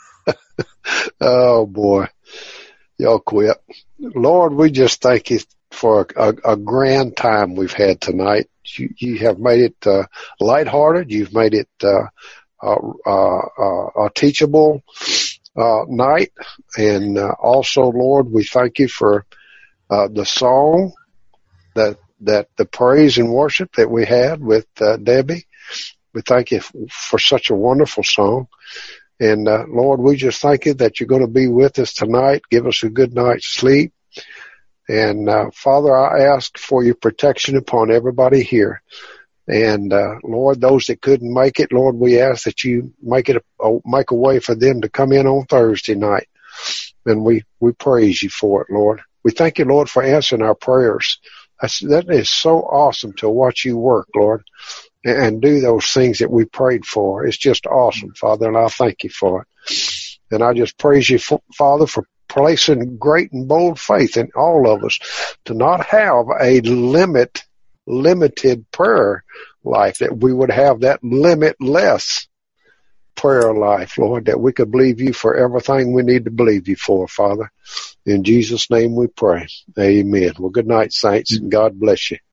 Oh, boy. Y'all quit. Lord, we just thank you for a, a, a grand time we've had tonight. You, you have made it uh, lighthearted. You've made it uh, uh, uh, a teachable uh, night. And uh, also, Lord, we thank you for uh, the song that that the praise and worship that we had with uh, Debbie. We thank you f- for such a wonderful song. And, uh, Lord, we just thank you that you're going to be with us tonight. Give us a good night's sleep. And, uh, Father, I ask for your protection upon everybody here. And, uh, Lord, those that couldn't make it, Lord, we ask that you make it a, a, make a way for them to come in on Thursday night. And we, we praise you for it, Lord. We thank you, Lord, for answering our prayers. That's, that is so awesome to watch you work, Lord, and, and do those things that we prayed for. It's just awesome, Father, and I thank you for it. And I just praise you, for, Father, for placing great and bold faith in all of us to not have a limit, limited prayer life, that we would have that limitless prayer life, Lord, that we could believe you for everything we need to believe you for, Father. In Jesus' name we pray. Amen. Well, good night, saints, and God bless you.